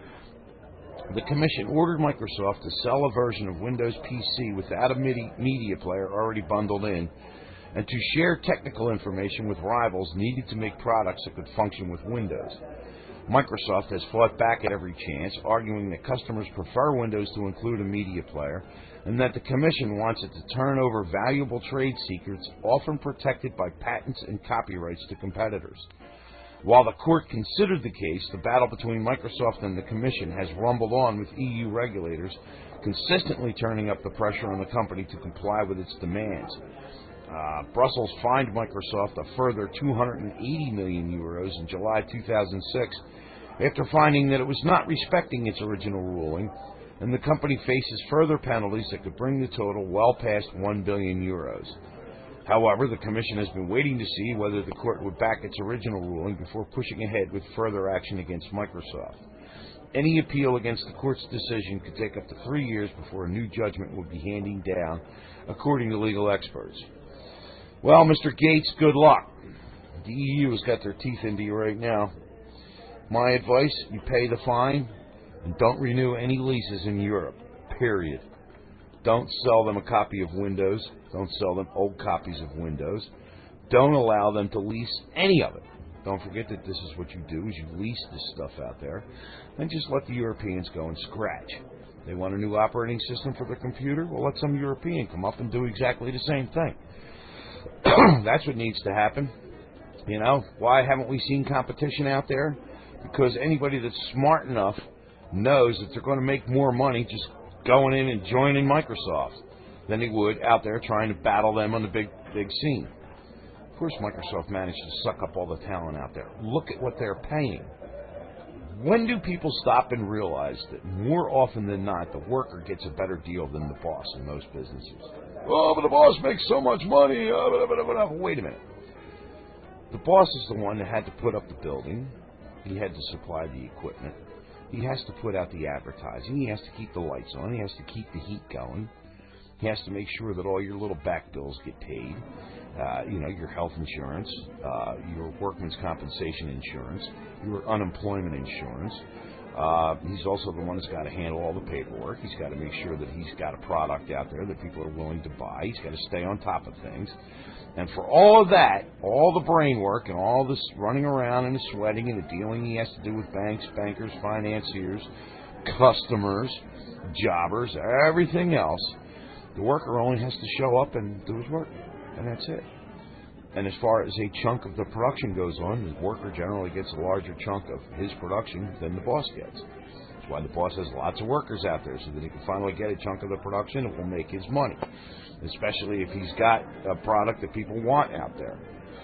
The Commission ordered Microsoft to sell a version of Windows PC without a media player already bundled in, and to share technical information with rivals needed to make products that could function with Windows. Microsoft has fought back at every chance, arguing that customers prefer Windows to include a media player, and that the Commission wants it to turn over valuable trade secrets, often protected by patents and copyrights, to competitors. While the court considered the case, the battle between Microsoft and the Commission has rumbled on, with EU regulators consistently turning up the pressure on the company to comply with its demands. Brussels fined Microsoft a further €280 million in July 2006 after finding that it was not respecting its original ruling, and the company faces further penalties that could bring the total well past €1 billion. However, the Commission has been waiting to see whether the court would back its original ruling before pushing ahead with further action against Microsoft. Any appeal against the court's decision could take up to 3 years before a new judgment would be handed down, according to legal experts. Well, Mr. Gates, good luck. The EU has got their teeth into you right now. My advice, you pay the fine and don't renew any leases in Europe, period. Don't sell them a copy of Windows. Don't sell them old copies of Windows. Don't allow them to lease any of it. Don't forget that this is what you do, is you lease this stuff out there. And just let the Europeans go and scratch. They want a new operating system for their computer? Well, let some European come up and do exactly the same thing. That's what needs to happen. You know, why haven't we seen competition out there? Because anybody that's smart enough knows that they're going to make more money just going in and joining Microsoft. than he would out there trying to battle them on the big scene. Of course, Microsoft managed to suck up all the talent out there. Look at what they're paying. When do people stop and realize that more often than not, the worker gets a better deal than the boss in most businesses? Oh, but the boss makes so much money. Wait a minute. The boss is the one that had to put up the building. He had to supply the equipment. He has to put out the advertising. He has to keep the lights on. He has to keep the heat going. He has to make sure that all your little back bills get paid. Your health insurance, your workman's compensation insurance, your unemployment insurance. He's also the one that's got to handle all the paperwork. He's got to make sure that he's got a product out there that people are willing to buy. He's got to stay on top of things. And for all of that, all the brain work and all this running around and the sweating and the dealing he has to do with banks, bankers, financiers, customers, jobbers, everything else, the worker only has to show up and do his work. And that's it. And as far as a chunk of the production goes on, the worker generally gets a larger chunk of his production than the boss gets. That's why the boss has lots of workers out there, so that he can finally get a chunk of the production and will make his money. Especially if he's got a product that people want out there.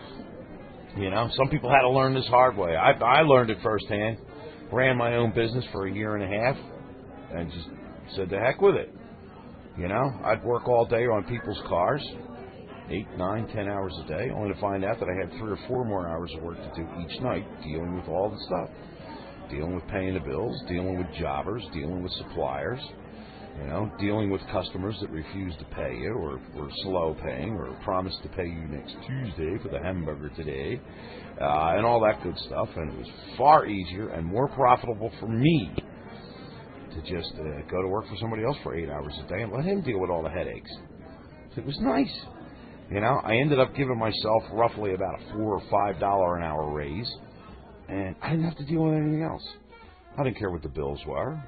Some people had to learn this hard way. I learned it firsthand. Ran my own business for a year and a half and just said the heck with it. I'd work all day on people's cars, 8, 9, 10 hours a day, only to find out that I had 3 or 4 more hours of work to do each night, dealing with all the stuff. Dealing with paying the bills, dealing with jobbers, dealing with suppliers, dealing with customers that refuse to pay you or were slow paying or promised to pay you next Tuesday for the hamburger today, and all that good stuff. And it was far easier and more profitable for me to just go to work for somebody else for 8 hours a day and let him deal with all the headaches. It was nice. I ended up giving myself roughly about a $4 or $5 an hour raise, and I didn't have to deal with anything else. I didn't care what the bills were.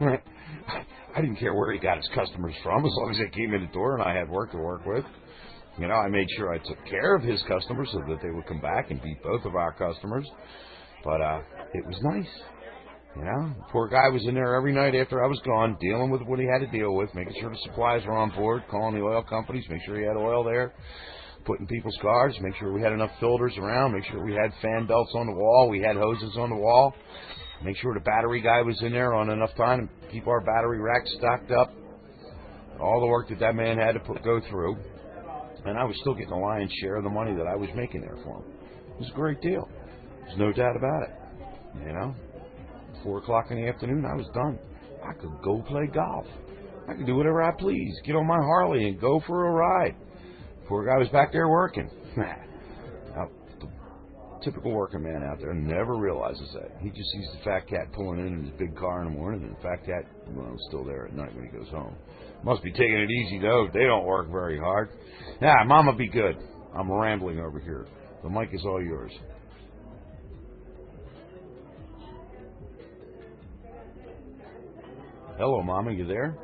I didn't care where he got his customers from, as long as they came in the door and I had work to work with. I made sure I took care of his customers so that they would come back and beat both of our customers. But it was nice. The poor guy was in there every night after I was gone, dealing with what he had to deal with, making sure the supplies were on board, calling the oil companies, make sure he had oil there, putting people's cars, make sure we had enough filters around, make sure we had fan belts on the wall, we had hoses on the wall, make sure the battery guy was in there on enough time to keep our battery rack stocked up. All the work that man had to go through. And I was still getting a lion's share of the money that I was making there for him. It was a great deal. There's no doubt about it. 4 o'clock in the afternoon, I was done. I could go play golf. I could do whatever I please. Get on my Harley and go for a ride. Poor guy was back there working. Now, the typical working man out there never realizes that. He just sees the fat cat pulling in his big car in the morning, and the fat cat, still there at night when he goes home. Must be taking it easy, though. They don't work very hard. Mama, be good. I'm rambling over here. The mic is all yours. Hello, Mama, you there?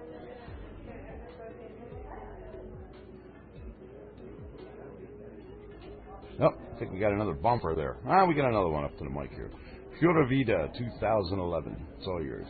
Oh, I think we got another bumper there. We got another one up to the mic here. Pura Vida 2011. It's all yours.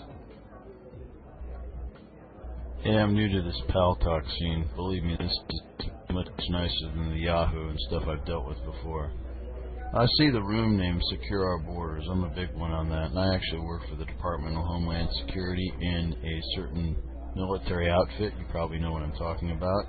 Yeah, I'm new to this Pal Talk scene. Believe me, this is much nicer than the Yahoo and stuff I've dealt with before. I see the room name Secure Our Borders. I'm a big one on that. And I actually work for the Department of Homeland Security in a certain military outfit. You probably know what I'm talking about.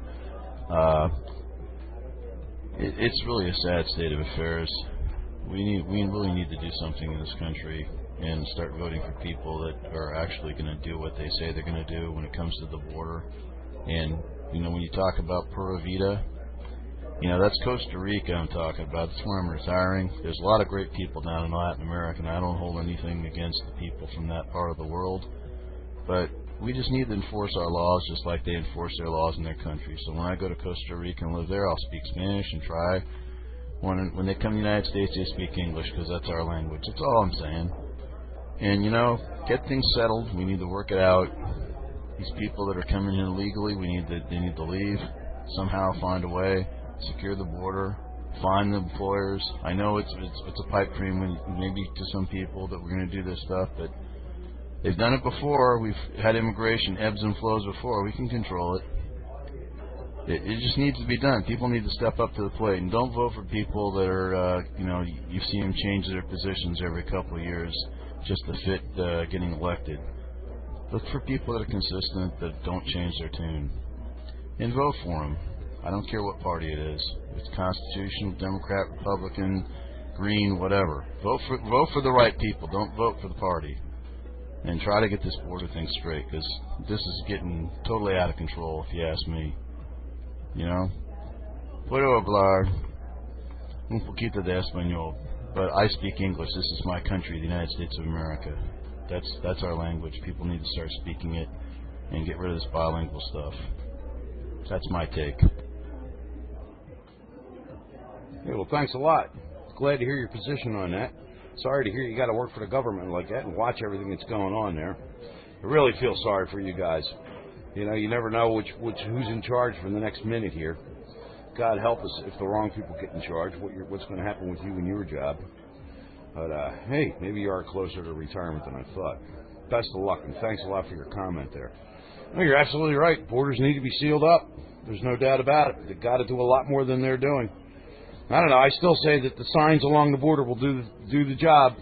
It's really a sad state of affairs. We really need to do something in this country and start voting for people that are actually going to do what they say they're going to do when it comes to the border. And, when you talk about Pura Vida, that's Costa Rica I'm talking about. That's where I'm retiring. There's a lot of great people down in Latin America, and I don't hold anything against the people from that part of the world. But we just need to enforce our laws just like they enforce their laws in their country. So when I go to Costa Rica and live there, I'll speak Spanish and try. When they come to the United States, they speak English because that's our language. That's all I'm saying. And, get things settled. We need to work it out. These people that are coming in illegally, they need to leave. Somehow find a way. Secure the border, find the employers. I know it's a pipe dream maybe to some people that we're going to do this stuff, but they've done it before. We've had immigration ebbs and flows before. We can control it. It just needs to be done. People need to step up to the plate, and don't vote for people that are, you see them change their positions every couple of years just to fit getting elected. Look for people that are consistent, that don't change their tune, and vote for them. I don't care what party it is. If it's constitutional, Democrat, Republican, Green, whatever. Vote for the right people. Don't vote for the party. And try to get this border thing straight, because this is getting totally out of control, if you ask me. Puedo hablar un poquito de español, but I speak English. This is my country, the United States of America. That's our language. People need to start speaking it and get rid of this bilingual stuff. That's my take. Hey, well, thanks a lot. Glad to hear your position on that. Sorry to hear you got to work for the government like that and watch everything that's going on there. I really feel sorry for you guys. You never know who's in charge for the next minute here. God help us if the wrong people get in charge. What's going to happen with you and your job? But hey, maybe you are closer to retirement than I thought. Best of luck, and thanks a lot for your comment there. No, you're absolutely right. Borders need to be sealed up. There's no doubt about it. They've got to do a lot more than they're doing. I don't know. I still say that the signs along the border will do the job.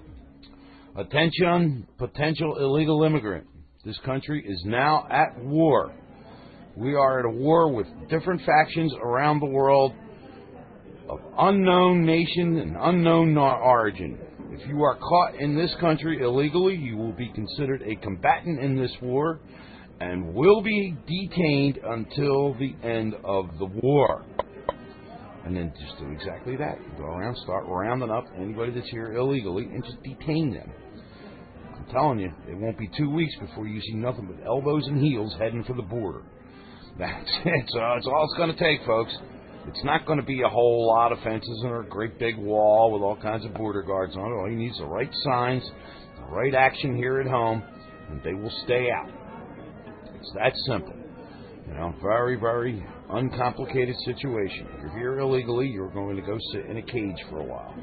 Attention, potential illegal immigrant. This country is now at war. We are at a war with different factions around the world of unknown nation and unknown origin. If you are caught in this country illegally, you will be considered a combatant in this war and will be detained until the end of the war. And then just do exactly that. Go around, start rounding up anybody that's here illegally and just detain them. I'm telling you, it won't be 2 weeks before you see nothing but elbows and heels heading for the border. That's it. So that's all it's going to take, folks. It's not going to be a whole lot of fences and a great big wall with all kinds of border guards on it. All you need is the right signs, the right action here at home, and they will stay out. It's that simple. Very, very uncomplicated situation. If you're here illegally, you're going to go sit in a cage for a while.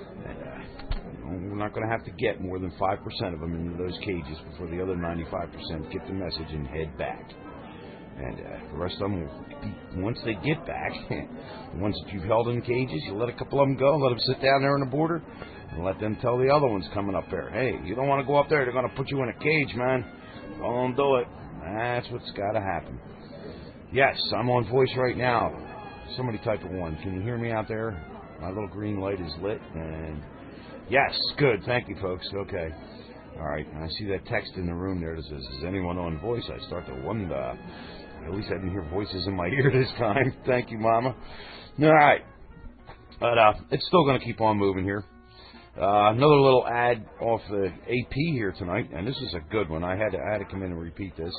And we're not going to have to get more than 5% of them into those cages before the other 95% get the message and head back. And the rest of them, once they get back, the ones that you've held in cages, you let a couple of them go, let them sit down there on the border, and let them tell the other ones coming up there, hey, you don't want to go up there, they're going to put you in a cage, man. Don't do it. That's what's got to happen. Yes, I'm on voice right now. Somebody type a 1. Can you hear me out there? My little green light is lit. And yes, good. Thank you, folks. Okay. All right. I see that text in the room there that says, is anyone on voice? I start to wonder. At least I didn't hear voices in my ear this time. Thank you, Mama. All right. But it's still going to keep on moving here. Another little ad off the AP here tonight, and this is a good one. I had to come in and repeat this.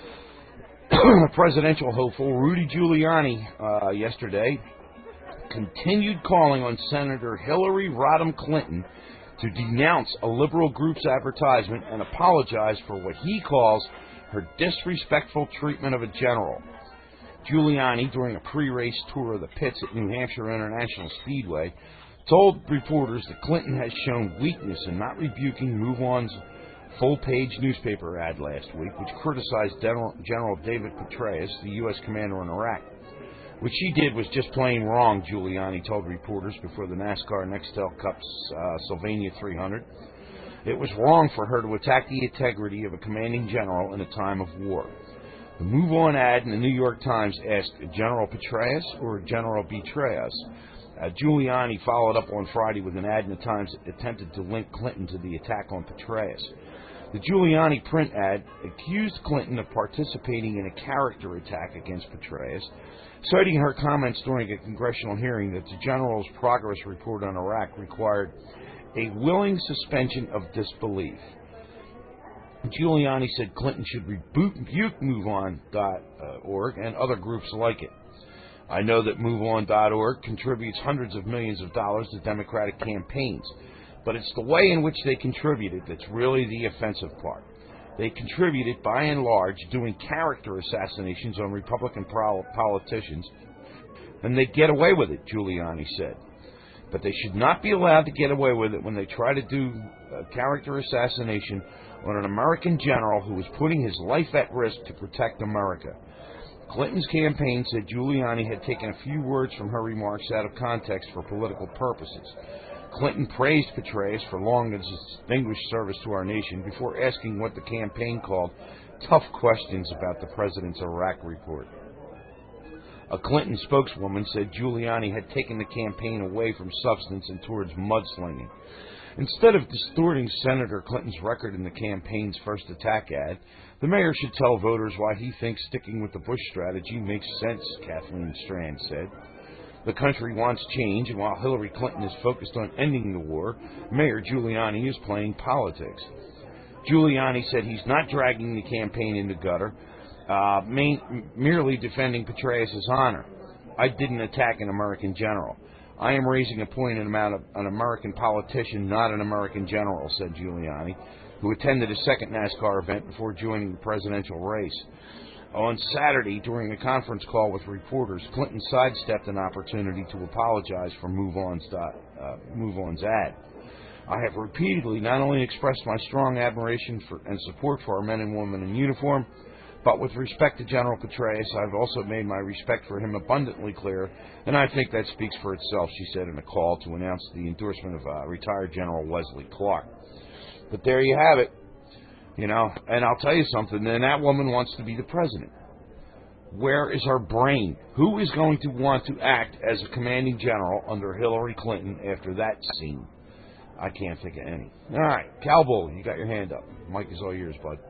Presidential hopeful Rudy Giuliani yesterday continued calling on Senator Hillary Rodham Clinton to denounce a liberal group's advertisement and apologize for what he calls her disrespectful treatment of a general. Giuliani, during a pre-race tour of the pits at New Hampshire International Speedway, told reporters that Clinton has shown weakness in not rebuking MoveOn's full-page newspaper ad last week, which criticized General David Petraeus, the U.S. commander in Iraq. What she did was just plain wrong, Giuliani told reporters before the NASCAR Nextel Cup's Sylvania 300. It was wrong for her to attack the integrity of a commanding general in a time of war. The MoveOn ad in the New York Times asked General Petraeus or General Betrayus. Giuliani followed up on Friday with an ad in the Times that attempted to link Clinton to the attack on Petraeus. The Giuliani print ad accused Clinton of participating in a character attack against Petraeus, citing her comments during a congressional hearing that the general's progress report on Iraq required a willing suspension of disbelief. Giuliani said Clinton should rebuke MoveOn.org and other groups like it. I know that MoveOn.org contributes hundreds of millions of dollars to Democratic campaigns, but it's the way in which they contribute it that's really the offensive part. They contribute it, by and large, doing character assassinations on Republican politicians, and they get away with it, Giuliani said. But they should not be allowed to get away with it when they try to do a character assassination on an American general who was putting his life at risk to protect America. Clinton's campaign said Giuliani had taken a few words from her remarks out of context for political purposes. Clinton praised Petraeus for long and distinguished service to our nation before asking what the campaign called tough questions about the president's Iraq report. A Clinton spokeswoman said Giuliani had taken the campaign away from substance and towards mudslinging. Instead of distorting Senator Clinton's record in the campaign's first attack ad, the mayor should tell voters why he thinks sticking with the Bush strategy makes sense, Kathleen Strand said. The country wants change, and while Hillary Clinton is focused on ending the war, Mayor Giuliani is playing politics. Giuliani said he's not dragging the campaign in the gutter, merely defending Petraeus' honor. I didn't attack an American general. I am raising a point about an American politician, not an American general, said Giuliani, who attended a second NASCAR event before joining the presidential race. On Saturday, during a conference call with reporters, Clinton sidestepped an opportunity to apologize for MoveOn's ad. I have repeatedly not only expressed my strong admiration for and support for our men and women in uniform, but with respect to General Petraeus, I've also made my respect for him abundantly clear, and I think that speaks for itself, she said in a call to announce the endorsement of retired General Wesley Clark. But there you have it, and I'll tell you something, then that woman wants to be the president. Where is her brain? Who is going to want to act as a commanding general under Hillary Clinton after that scene? I can't think of any. All right, Cowboy, you got your hand up. Mike is all yours, bud.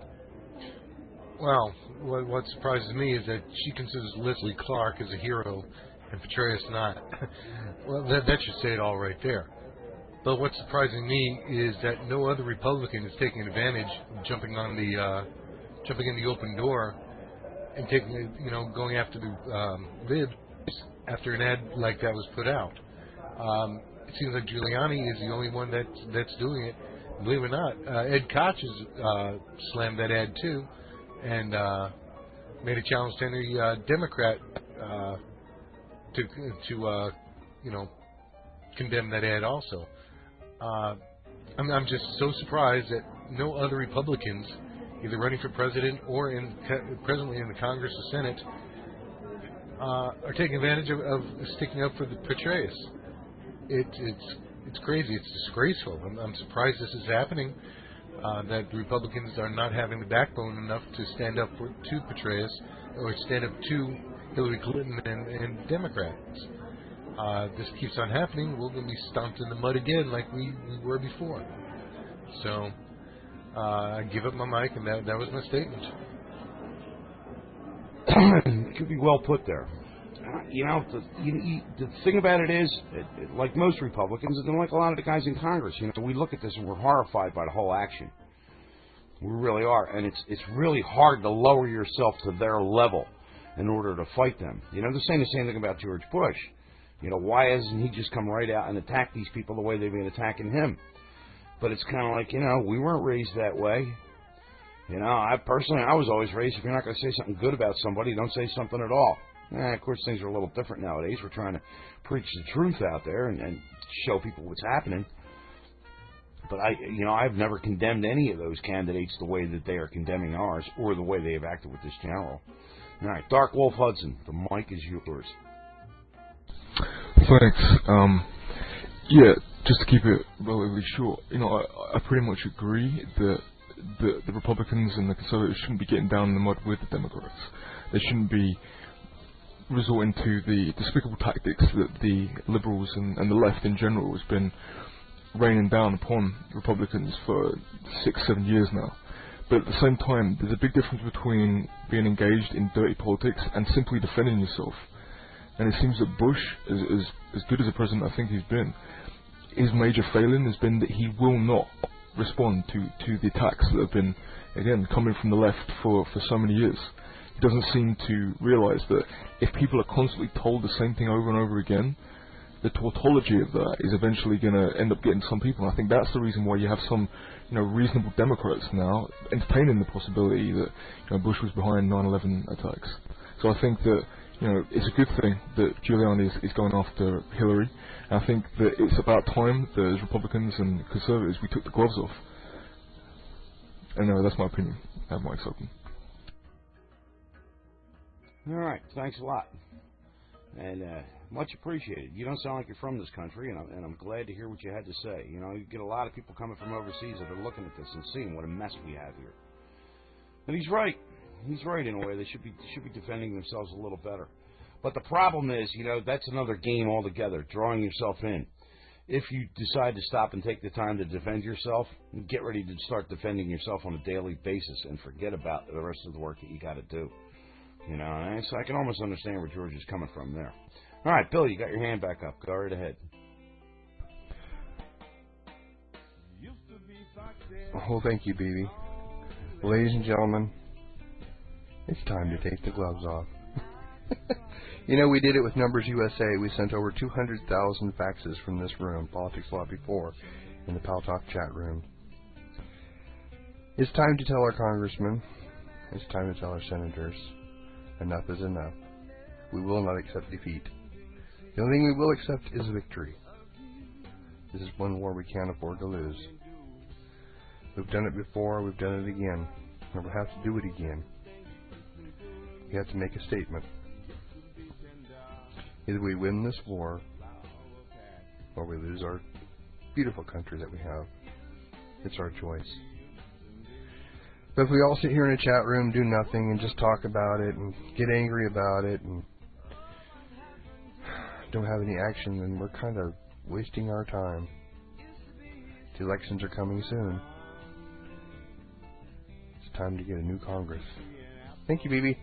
Well, what surprises me is that she considers Wesley Clark as a hero and Petraeus not. Well, that should say it all right there. But what's surprising me is that no other Republican is taking advantage of jumping in the open door and going after the libs after an ad like that was put out. It seems like Giuliani is the only one that's doing it. Believe it or not, Ed Koch has slammed that ad too, and made a challenge to any Democrat to condemn that ad also. I'm just so surprised that no other Republicans, either running for president or presently in the Congress or Senate, are taking advantage of sticking up for the Petraeus. It's crazy. It's disgraceful. I'm surprised this is happening. That the Republicans are not having the backbone enough to stand up to Petraeus or stand up to Hillary Clinton and Democrats. This keeps on happening, we're going to be stomped in the mud again like we were before. So I give up my mic, and that was my statement. It could be well put there. The thing about it is, like most Republicans, and like a lot of the guys in Congress, we look at this and we're horrified by the whole action. We really are, and it's really hard to lower yourself to their level in order to fight them. They're saying the same thing about George Bush. Why hasn't he just come right out and attacked these people the way they've been attacking him? But it's kind of like, we weren't raised that way. I was always raised, if you're not going to say something good about somebody, don't say something at all. Of course, things are a little different nowadays. We're trying to preach the truth out there and show people what's happening. But I've never condemned any of those candidates the way that they are condemning ours or the way they have acted with this general. All right, Dark Wolf Hudson, the mic is yours. Thanks. Just to keep it relatively short, I pretty much agree that the Republicans and the Conservatives shouldn't be getting down in the mud with the Democrats. They shouldn't be resorting to the despicable tactics that the Liberals and the left in general has been raining down upon Republicans for 6-7 years now. But at the same time, there's a big difference between being engaged in dirty politics and simply defending yourself. And it seems that Bush, as good as a president I think he's been, his major failing has been that he will not respond to the attacks that have been, again, coming from the left for so many years. He doesn't seem to realise that if people are constantly told the same thing over and over again, the tautology of that is eventually going to end up getting some people. And I think that's the reason why you have some reasonable Democrats now entertaining the possibility that Bush was behind 9/11 attacks. So I think that it's a good thing that Giuliani is going after Hillary. And I think that it's about time that as Republicans and Conservatives we took the gloves off. And that's my opinion. I have mics open. All right. Thanks a lot. And much appreciated. You don't sound like you're from this country, and I'm glad to hear what you had to say. You know, you get a lot of people coming from overseas that are looking at this and seeing what a mess we have here. And he's right. He's right in a way. They should be defending themselves a little better. But the problem is, you know, that's another game altogether, drawing yourself in. If you decide to stop and take the time to defend yourself, get ready to start defending yourself on a daily basis and forget about the rest of the work that you got to do. You know, and so I can almost understand where George is coming from there. All right, Bill, you got your hand back up. Go right ahead. Oh, thank you, BB. Ladies and gentlemen, it's time to take the gloves off. You know, we did it with Numbers USA. We sent over 200,000 faxes from this room, Politics Lobby 4, in the Pal Talk chat room. It's time to tell our congressmen, it's time to tell our senators, enough is enough. We will not accept defeat. The only thing we will accept is victory. This is one war we can't afford to lose. We've done it before, we've done it again, and we'll have to do it again. We have to make a statement. Either we win this war, or we lose our beautiful country that we have. It's our choice. But if we all sit here in a chat room, do nothing, and just talk about it, and get angry about it, and don't have any action, then we're kind of wasting our time. The elections are coming soon. It's time to get a new Congress. Thank you, BB.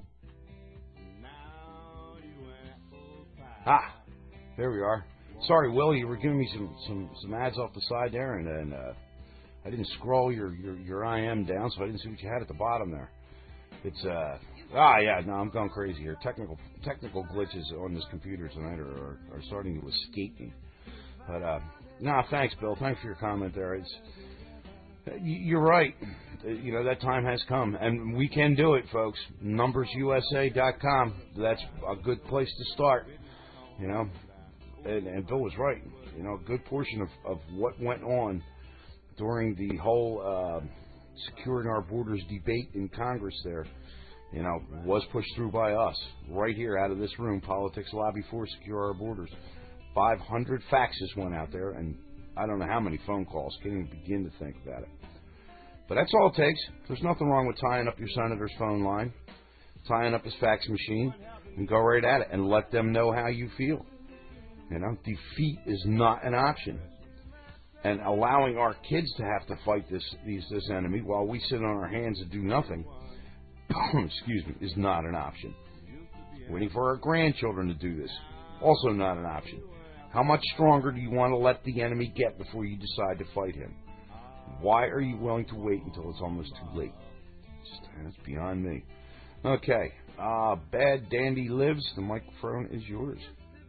Ah, there we are. Sorry, Will, you were giving me some ads off the side there, and I didn't scroll your IM down, so I didn't see what you had at the bottom there. It's I'm going crazy here. Technical glitches on this computer tonight are starting to escape me. But thanks, Bill. Thanks for your comment there. You're right. You know, that time has come, and we can do it, folks. NumbersUSA.com. That's a good place to start. You know, and Bill was right. You know, a good portion of what went on during the whole securing our borders debate in Congress there, you know, was pushed through by us right here out of this room, Politics Lobby 4, Secure Our Borders. 500 faxes went out there, and I don't know how many phone calls. Can't even begin to think about it. But that's all it takes. There's nothing wrong with tying up your senator's phone line, tying up his fax machine, and go right at it and let them know how you feel. You know, defeat is not an option. And allowing our kids to have to fight this enemy while we sit on our hands and do nothing, excuse me, is not an option. Waiting for our grandchildren to do this, also not an option. How much stronger do you want to let the enemy get before you decide to fight him? Why are you willing to wait until it's almost too late? That's beyond me. Okay. Bad Dandy Lives. The microphone is yours.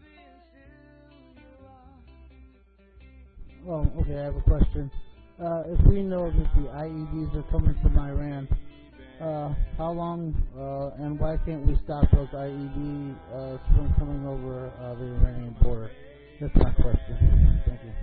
Well, okay, I have a question. If we know that the IEDs are coming from Iran, how long and why can't we stop those IEDs from coming over the Iranian border? That's my question. Thank you.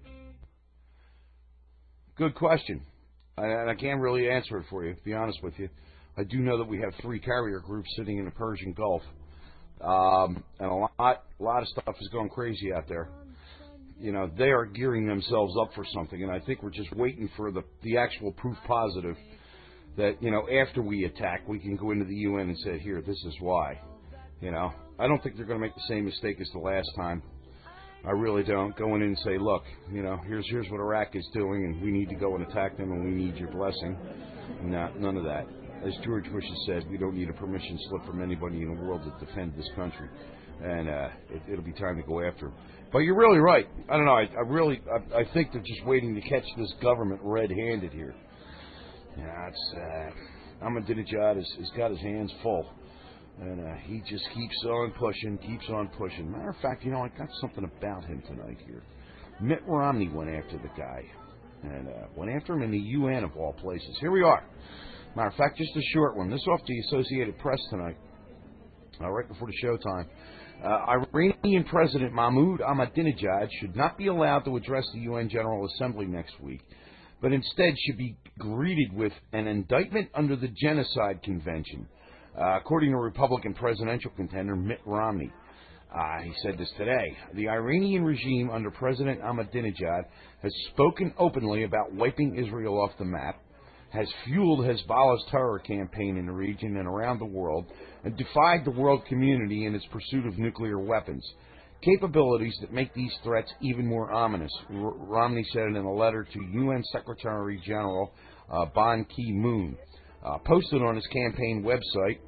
Good question. And I can't really answer it for you, to be honest with you. I do know that we have 3 carrier groups sitting in the Persian Gulf. And a lot of stuff is going crazy out there. You know, they are gearing themselves up for something, and I think we're just waiting for the actual proof positive that, you know, after we attack, we can go into the UN and say, here, this is why. You know, I don't think they're going to make the same mistake as the last time. I really don't. Go in and say, look, you know, here's what Iraq is doing, and we need to go and attack them, and we need your blessing. None of that. As George Bush has said, we don't need a permission slip from anybody in the world to defend this country. And it'll be time to go after them. But you're really right. I don't know. I think they're just waiting to catch this government red-handed here. Yeah, Ahmadinejad has got his hands full. And he just keeps on pushing. Matter of fact, you know, I got something about him tonight here. Mitt Romney went after the guy. And went after him in the UN of all places. Here we are. Matter of fact, just a short one. This off the Associated Press tonight. Right before the showtime. Iranian President Mahmoud Ahmadinejad should not be allowed to address the UN General Assembly next week, but instead should be greeted with an indictment under the Genocide Convention. according to Republican presidential contender Mitt Romney. He said this today. The Iranian regime under President Ahmadinejad has spoken openly about wiping Israel off the map, has fueled Hezbollah's terror campaign in the region and around the world, and defied the world community in its pursuit of nuclear weapons. Capabilities that make these threats even more ominous, Romney said in a letter to UN Secretary General Ban Ki-moon, posted on his campaign website,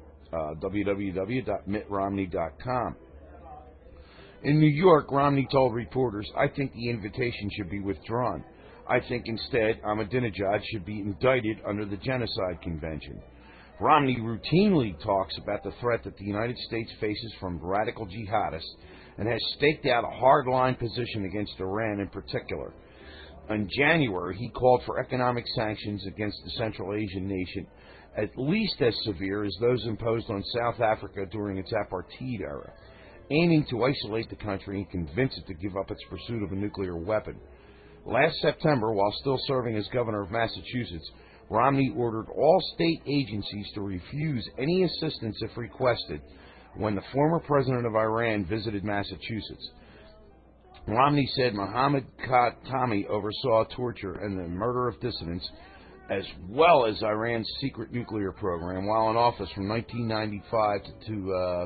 www.mittromney.com. In New York, Romney told reporters, "I think the invitation should be withdrawn. I think instead Ahmadinejad should be indicted under the Genocide Convention." Romney routinely talks about the threat that the United States faces from radical jihadists and has staked out a hard-line position against Iran in particular. In January, he called for economic sanctions against the Central Asian nation, at least as severe as those imposed on South Africa during its apartheid era, aiming to isolate the country and convince it to give up its pursuit of a nuclear weapon. Last September, while still serving as governor of Massachusetts, Romney ordered all state agencies to refuse any assistance if requested when the former president of Iran visited Massachusetts. Romney said Mohammad Khatami oversaw torture and the murder of dissidents, as well as Iran's secret nuclear program, while in office from 1995 to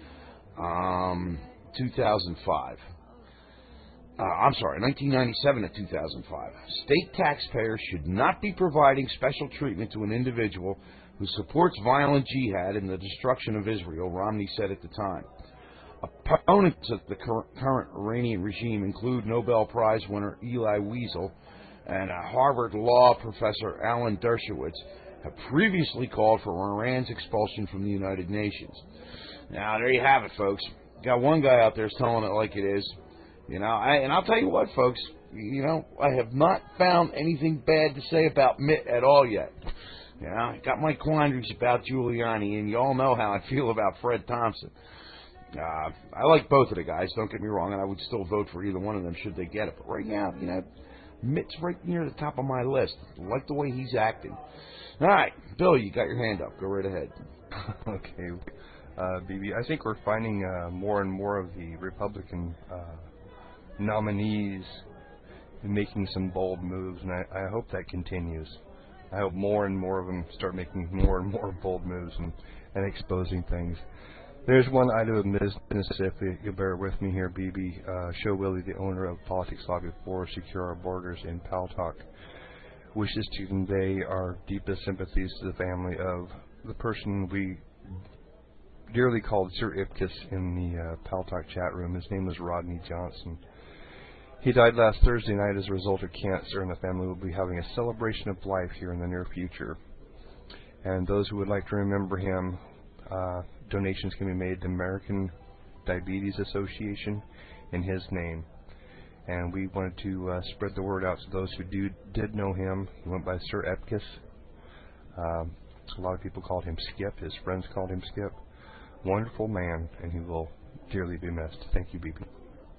2005. 1997 to 2005. State taxpayers should not be providing special treatment to an individual who supports violent jihad and the destruction of Israel, Romney said at the time. Opponents of the current Iranian regime include Nobel Prize winner Elie Wiesel and Harvard law professor Alan Dershowitz have previously called for Iran's expulsion from the United Nations. Now, there you have it, folks. Got one guy out there telling it like it is. And I'll tell you what, folks, I have not found anything bad to say about Mitt at all yet. I got my quandaries about Giuliani, and you all know how I feel about Fred Thompson. I like both of the guys, don't get me wrong, and I would still vote for either one of them should they get it. But right now, Mitt's right near the top of my list. I like the way he's acting. All right, Bill, you got your hand up. Go right ahead. Okay. BB, I think we're finding more and more of the Republican nominees making some bold moves, and I hope that continues. I hope more and more of them start making more and more bold moves and exposing things. There's one item of business, if you'll bear with me here, BB. Show Willie, the owner of Politics Lobby for Secure Our Borders in Paltalk, wishes to convey our deepest sympathies to the family of the person we dearly called Sir Ipkiss in the Paltalk chat room. His name was Rodney Johnson. He died last Thursday night as a result of cancer, and the family will be having a celebration of life here in the near future. And those who would like to remember him, donations can be made to American Diabetes Association in his name. And we wanted to spread the word out to those who did know him. He went by Sir Ipkiss. A lot of people called him Skip. His friends called him Skip. Wonderful man, and he will dearly be missed. Thank you, BB.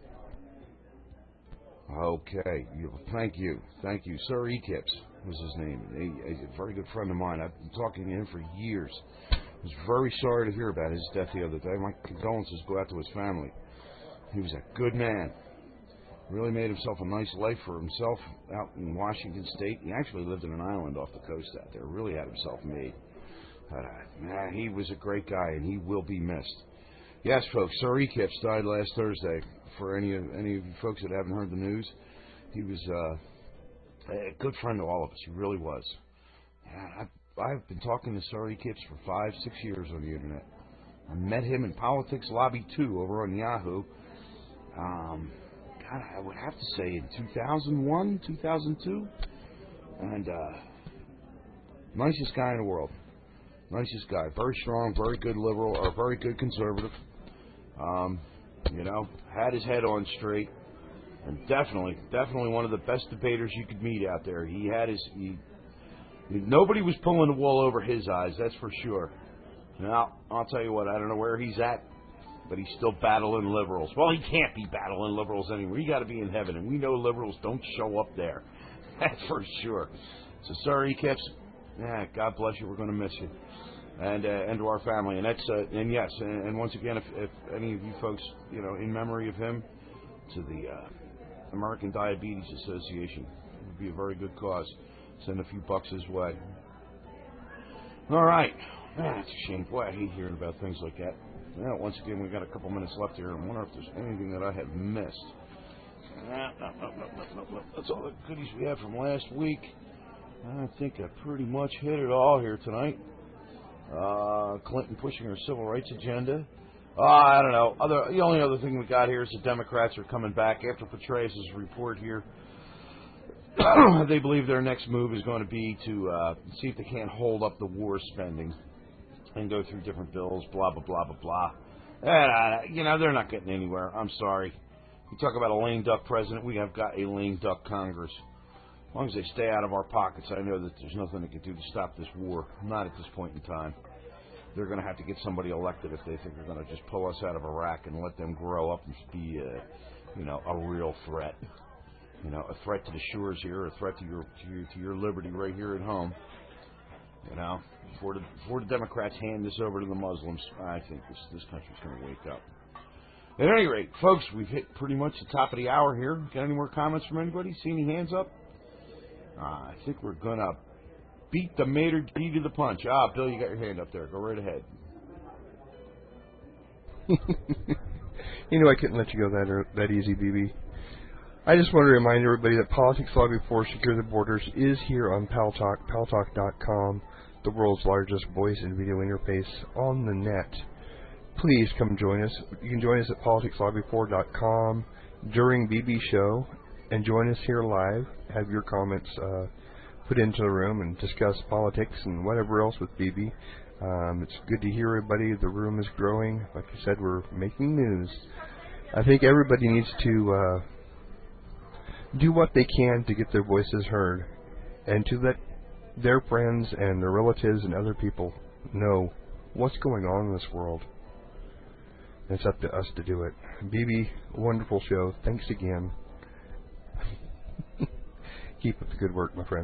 Okay. Thank you. Sir Ipkiss was his name. He's a very good friend of mine. I've been talking to him for years. I was very sorry to hear about his death the other day. My condolences go out to his family. He was a good man. Really made himself a nice life for himself out in Washington State. He actually lived in an island off the coast out there. Really had himself made. But, he was a great guy, and he will be missed. Yes, folks, Sir Ipkiss died last Thursday. For any of you folks that haven't heard the news, he was a good friend to all of us. He really was. I've been talking to Sir Ipkiss for 5-6 years on the internet. I met him in Politics Lobby 2 over on Yahoo. I would have to say in 2001, 2002. And nicest guy in the world. Nicest guy. Very strong, very good liberal, or very good conservative. Had his head on straight. And definitely one of the best debaters you could meet out there. Nobody was pulling the wool over his eyes, that's for sure. Now, I'll tell you what, I don't know where he's at, but he's still battling liberals. Well, he can't be battling liberals anymore. He got to be in heaven, and we know liberals don't show up there. That's for sure. So, Sir Ipkiss, God bless you. We're going to miss you. and to our family. And that's and yes, and once again, if any of you folks, in memory of him, to the American Diabetes Association, it would be a very good cause. Send a few bucks his way. All right. That's a shame. Boy, I hate hearing about things like that. Well, once again, we've got a couple minutes left here. I wonder if there's anything that I have missed. No. That's all the goodies we had from last week. I think I pretty much hit it all here tonight. Clinton pushing her civil rights agenda. I don't know. The only other thing we got here is the Democrats are coming back after Petraeus' report here. They believe their next move is going to be to see if they can't hold up the war spending and go through different bills, blah, blah, blah, blah, blah. And, they're not getting anywhere. I'm sorry. You talk about a lame duck president, we have got a lame duck Congress. As long as they stay out of our pockets, I know that there's nothing they can do to stop this war. Not at this point in time. They're going to have to get somebody elected if they think they're going to just pull us out of Iraq and let them grow up and be, a real threat. A threat to the shores here, a threat to your liberty right here at home. Before the Democrats hand this over to the Muslims, I think this country's going to wake up. At any rate, folks, we've hit pretty much the top of the hour here. Got any more comments from anybody? See any hands up? I think we're going to beat the Mater D to the punch. Bill, you got your hand up there. Go right ahead. I couldn't let you go that easy, BB. I just want to remind everybody that Politics Lobby for Secure the Borders is here on PalTalk, paltalk.com, the world's largest voice and video interface on the net. Please come join us. You can join us at politicslobby4.com during BB's show and join us here live. Have your comments put into the room and discuss politics and whatever else with BB. It's good to hear everybody. The room is growing. Like I said, we're making news. I think everybody needs to do what they can to get their voices heard and to let their friends and their relatives and other people know what's going on in this world. It's up to us to do it. BB, wonderful show. Thanks again. Keep up the good work, my friend.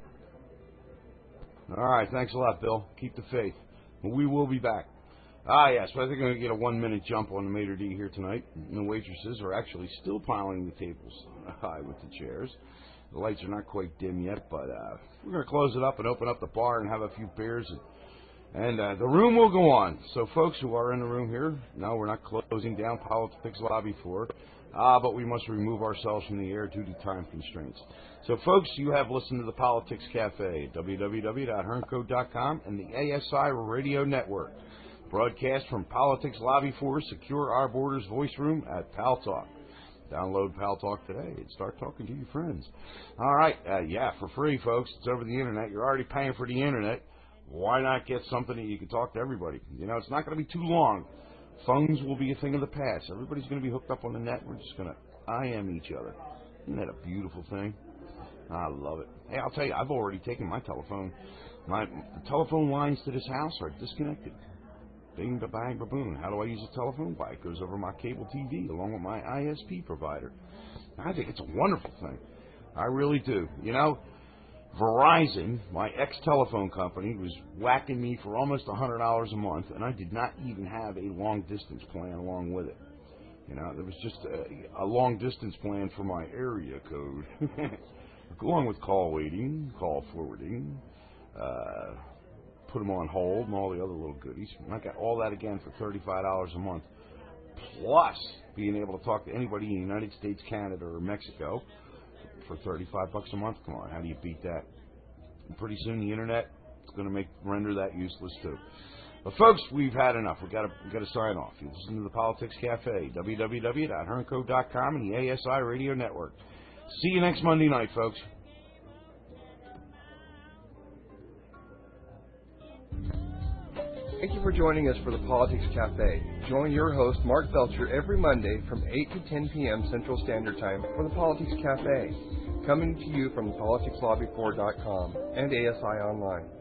All right. Thanks a lot, Bill. Keep the faith. We will be back. Yes. So I think I'm going to get a 1-minute jump on the Mater D here tonight. And the waitresses are actually still piling the tables high with the chairs. The lights are not quite dim yet, but we're going to close it up and open up the bar and have a few beers. And the room will go on. So, folks who are in the room here, no, we're not closing down Politics Lobby 4, but we must remove ourselves from the air due to time constraints. So, folks, you have listened to the Politics Cafe, www.hernco.com, and the ASI Radio Network, broadcast from Politics Lobby 4, Secure Our Borders voice room at PalTalk. Download PalTalk today and start talking to your friends. All right, for free, folks. It's over the Internet. You're already paying for the Internet. Why not get something that you can talk to everybody? It's not going to be too long. Phones will be a thing of the past. Everybody's going to be hooked up on the net. We're just going to IM each other. Isn't that a beautiful thing? I love it. Hey, I'll tell you, I've already taken my telephone. The telephone lines to this house are disconnected. Bing, ba-bang, ba-boom. How do I use a telephone? Why, it goes over my cable TV along with my ISP provider. I think it's a wonderful thing. I really do. Verizon, my ex-telephone company, was whacking me for almost $100 a month, and I did not even have a long-distance plan along with it. There was just a long-distance plan for my area code, along with call waiting, call forwarding, put them on hold, and all the other little goodies. And I got all that again for $35 a month, plus being able to talk to anybody in the United States, Canada, or Mexico for $35 a month. Come on, how do you beat that? And pretty soon the Internet is going to render that useless too. But folks, we've had enough. We've got to sign off. You listen to the Politics Cafe, www.hernco.com and the ASI Radio Network. See you next Monday night, folks. Thank you for joining us for the Politics Cafe. Join your host, Mark Belcher, every Monday from 8 to 10 p.m. Central Standard Time for the Politics Cafe, coming to you from the politicslobby4.com and ASI Online.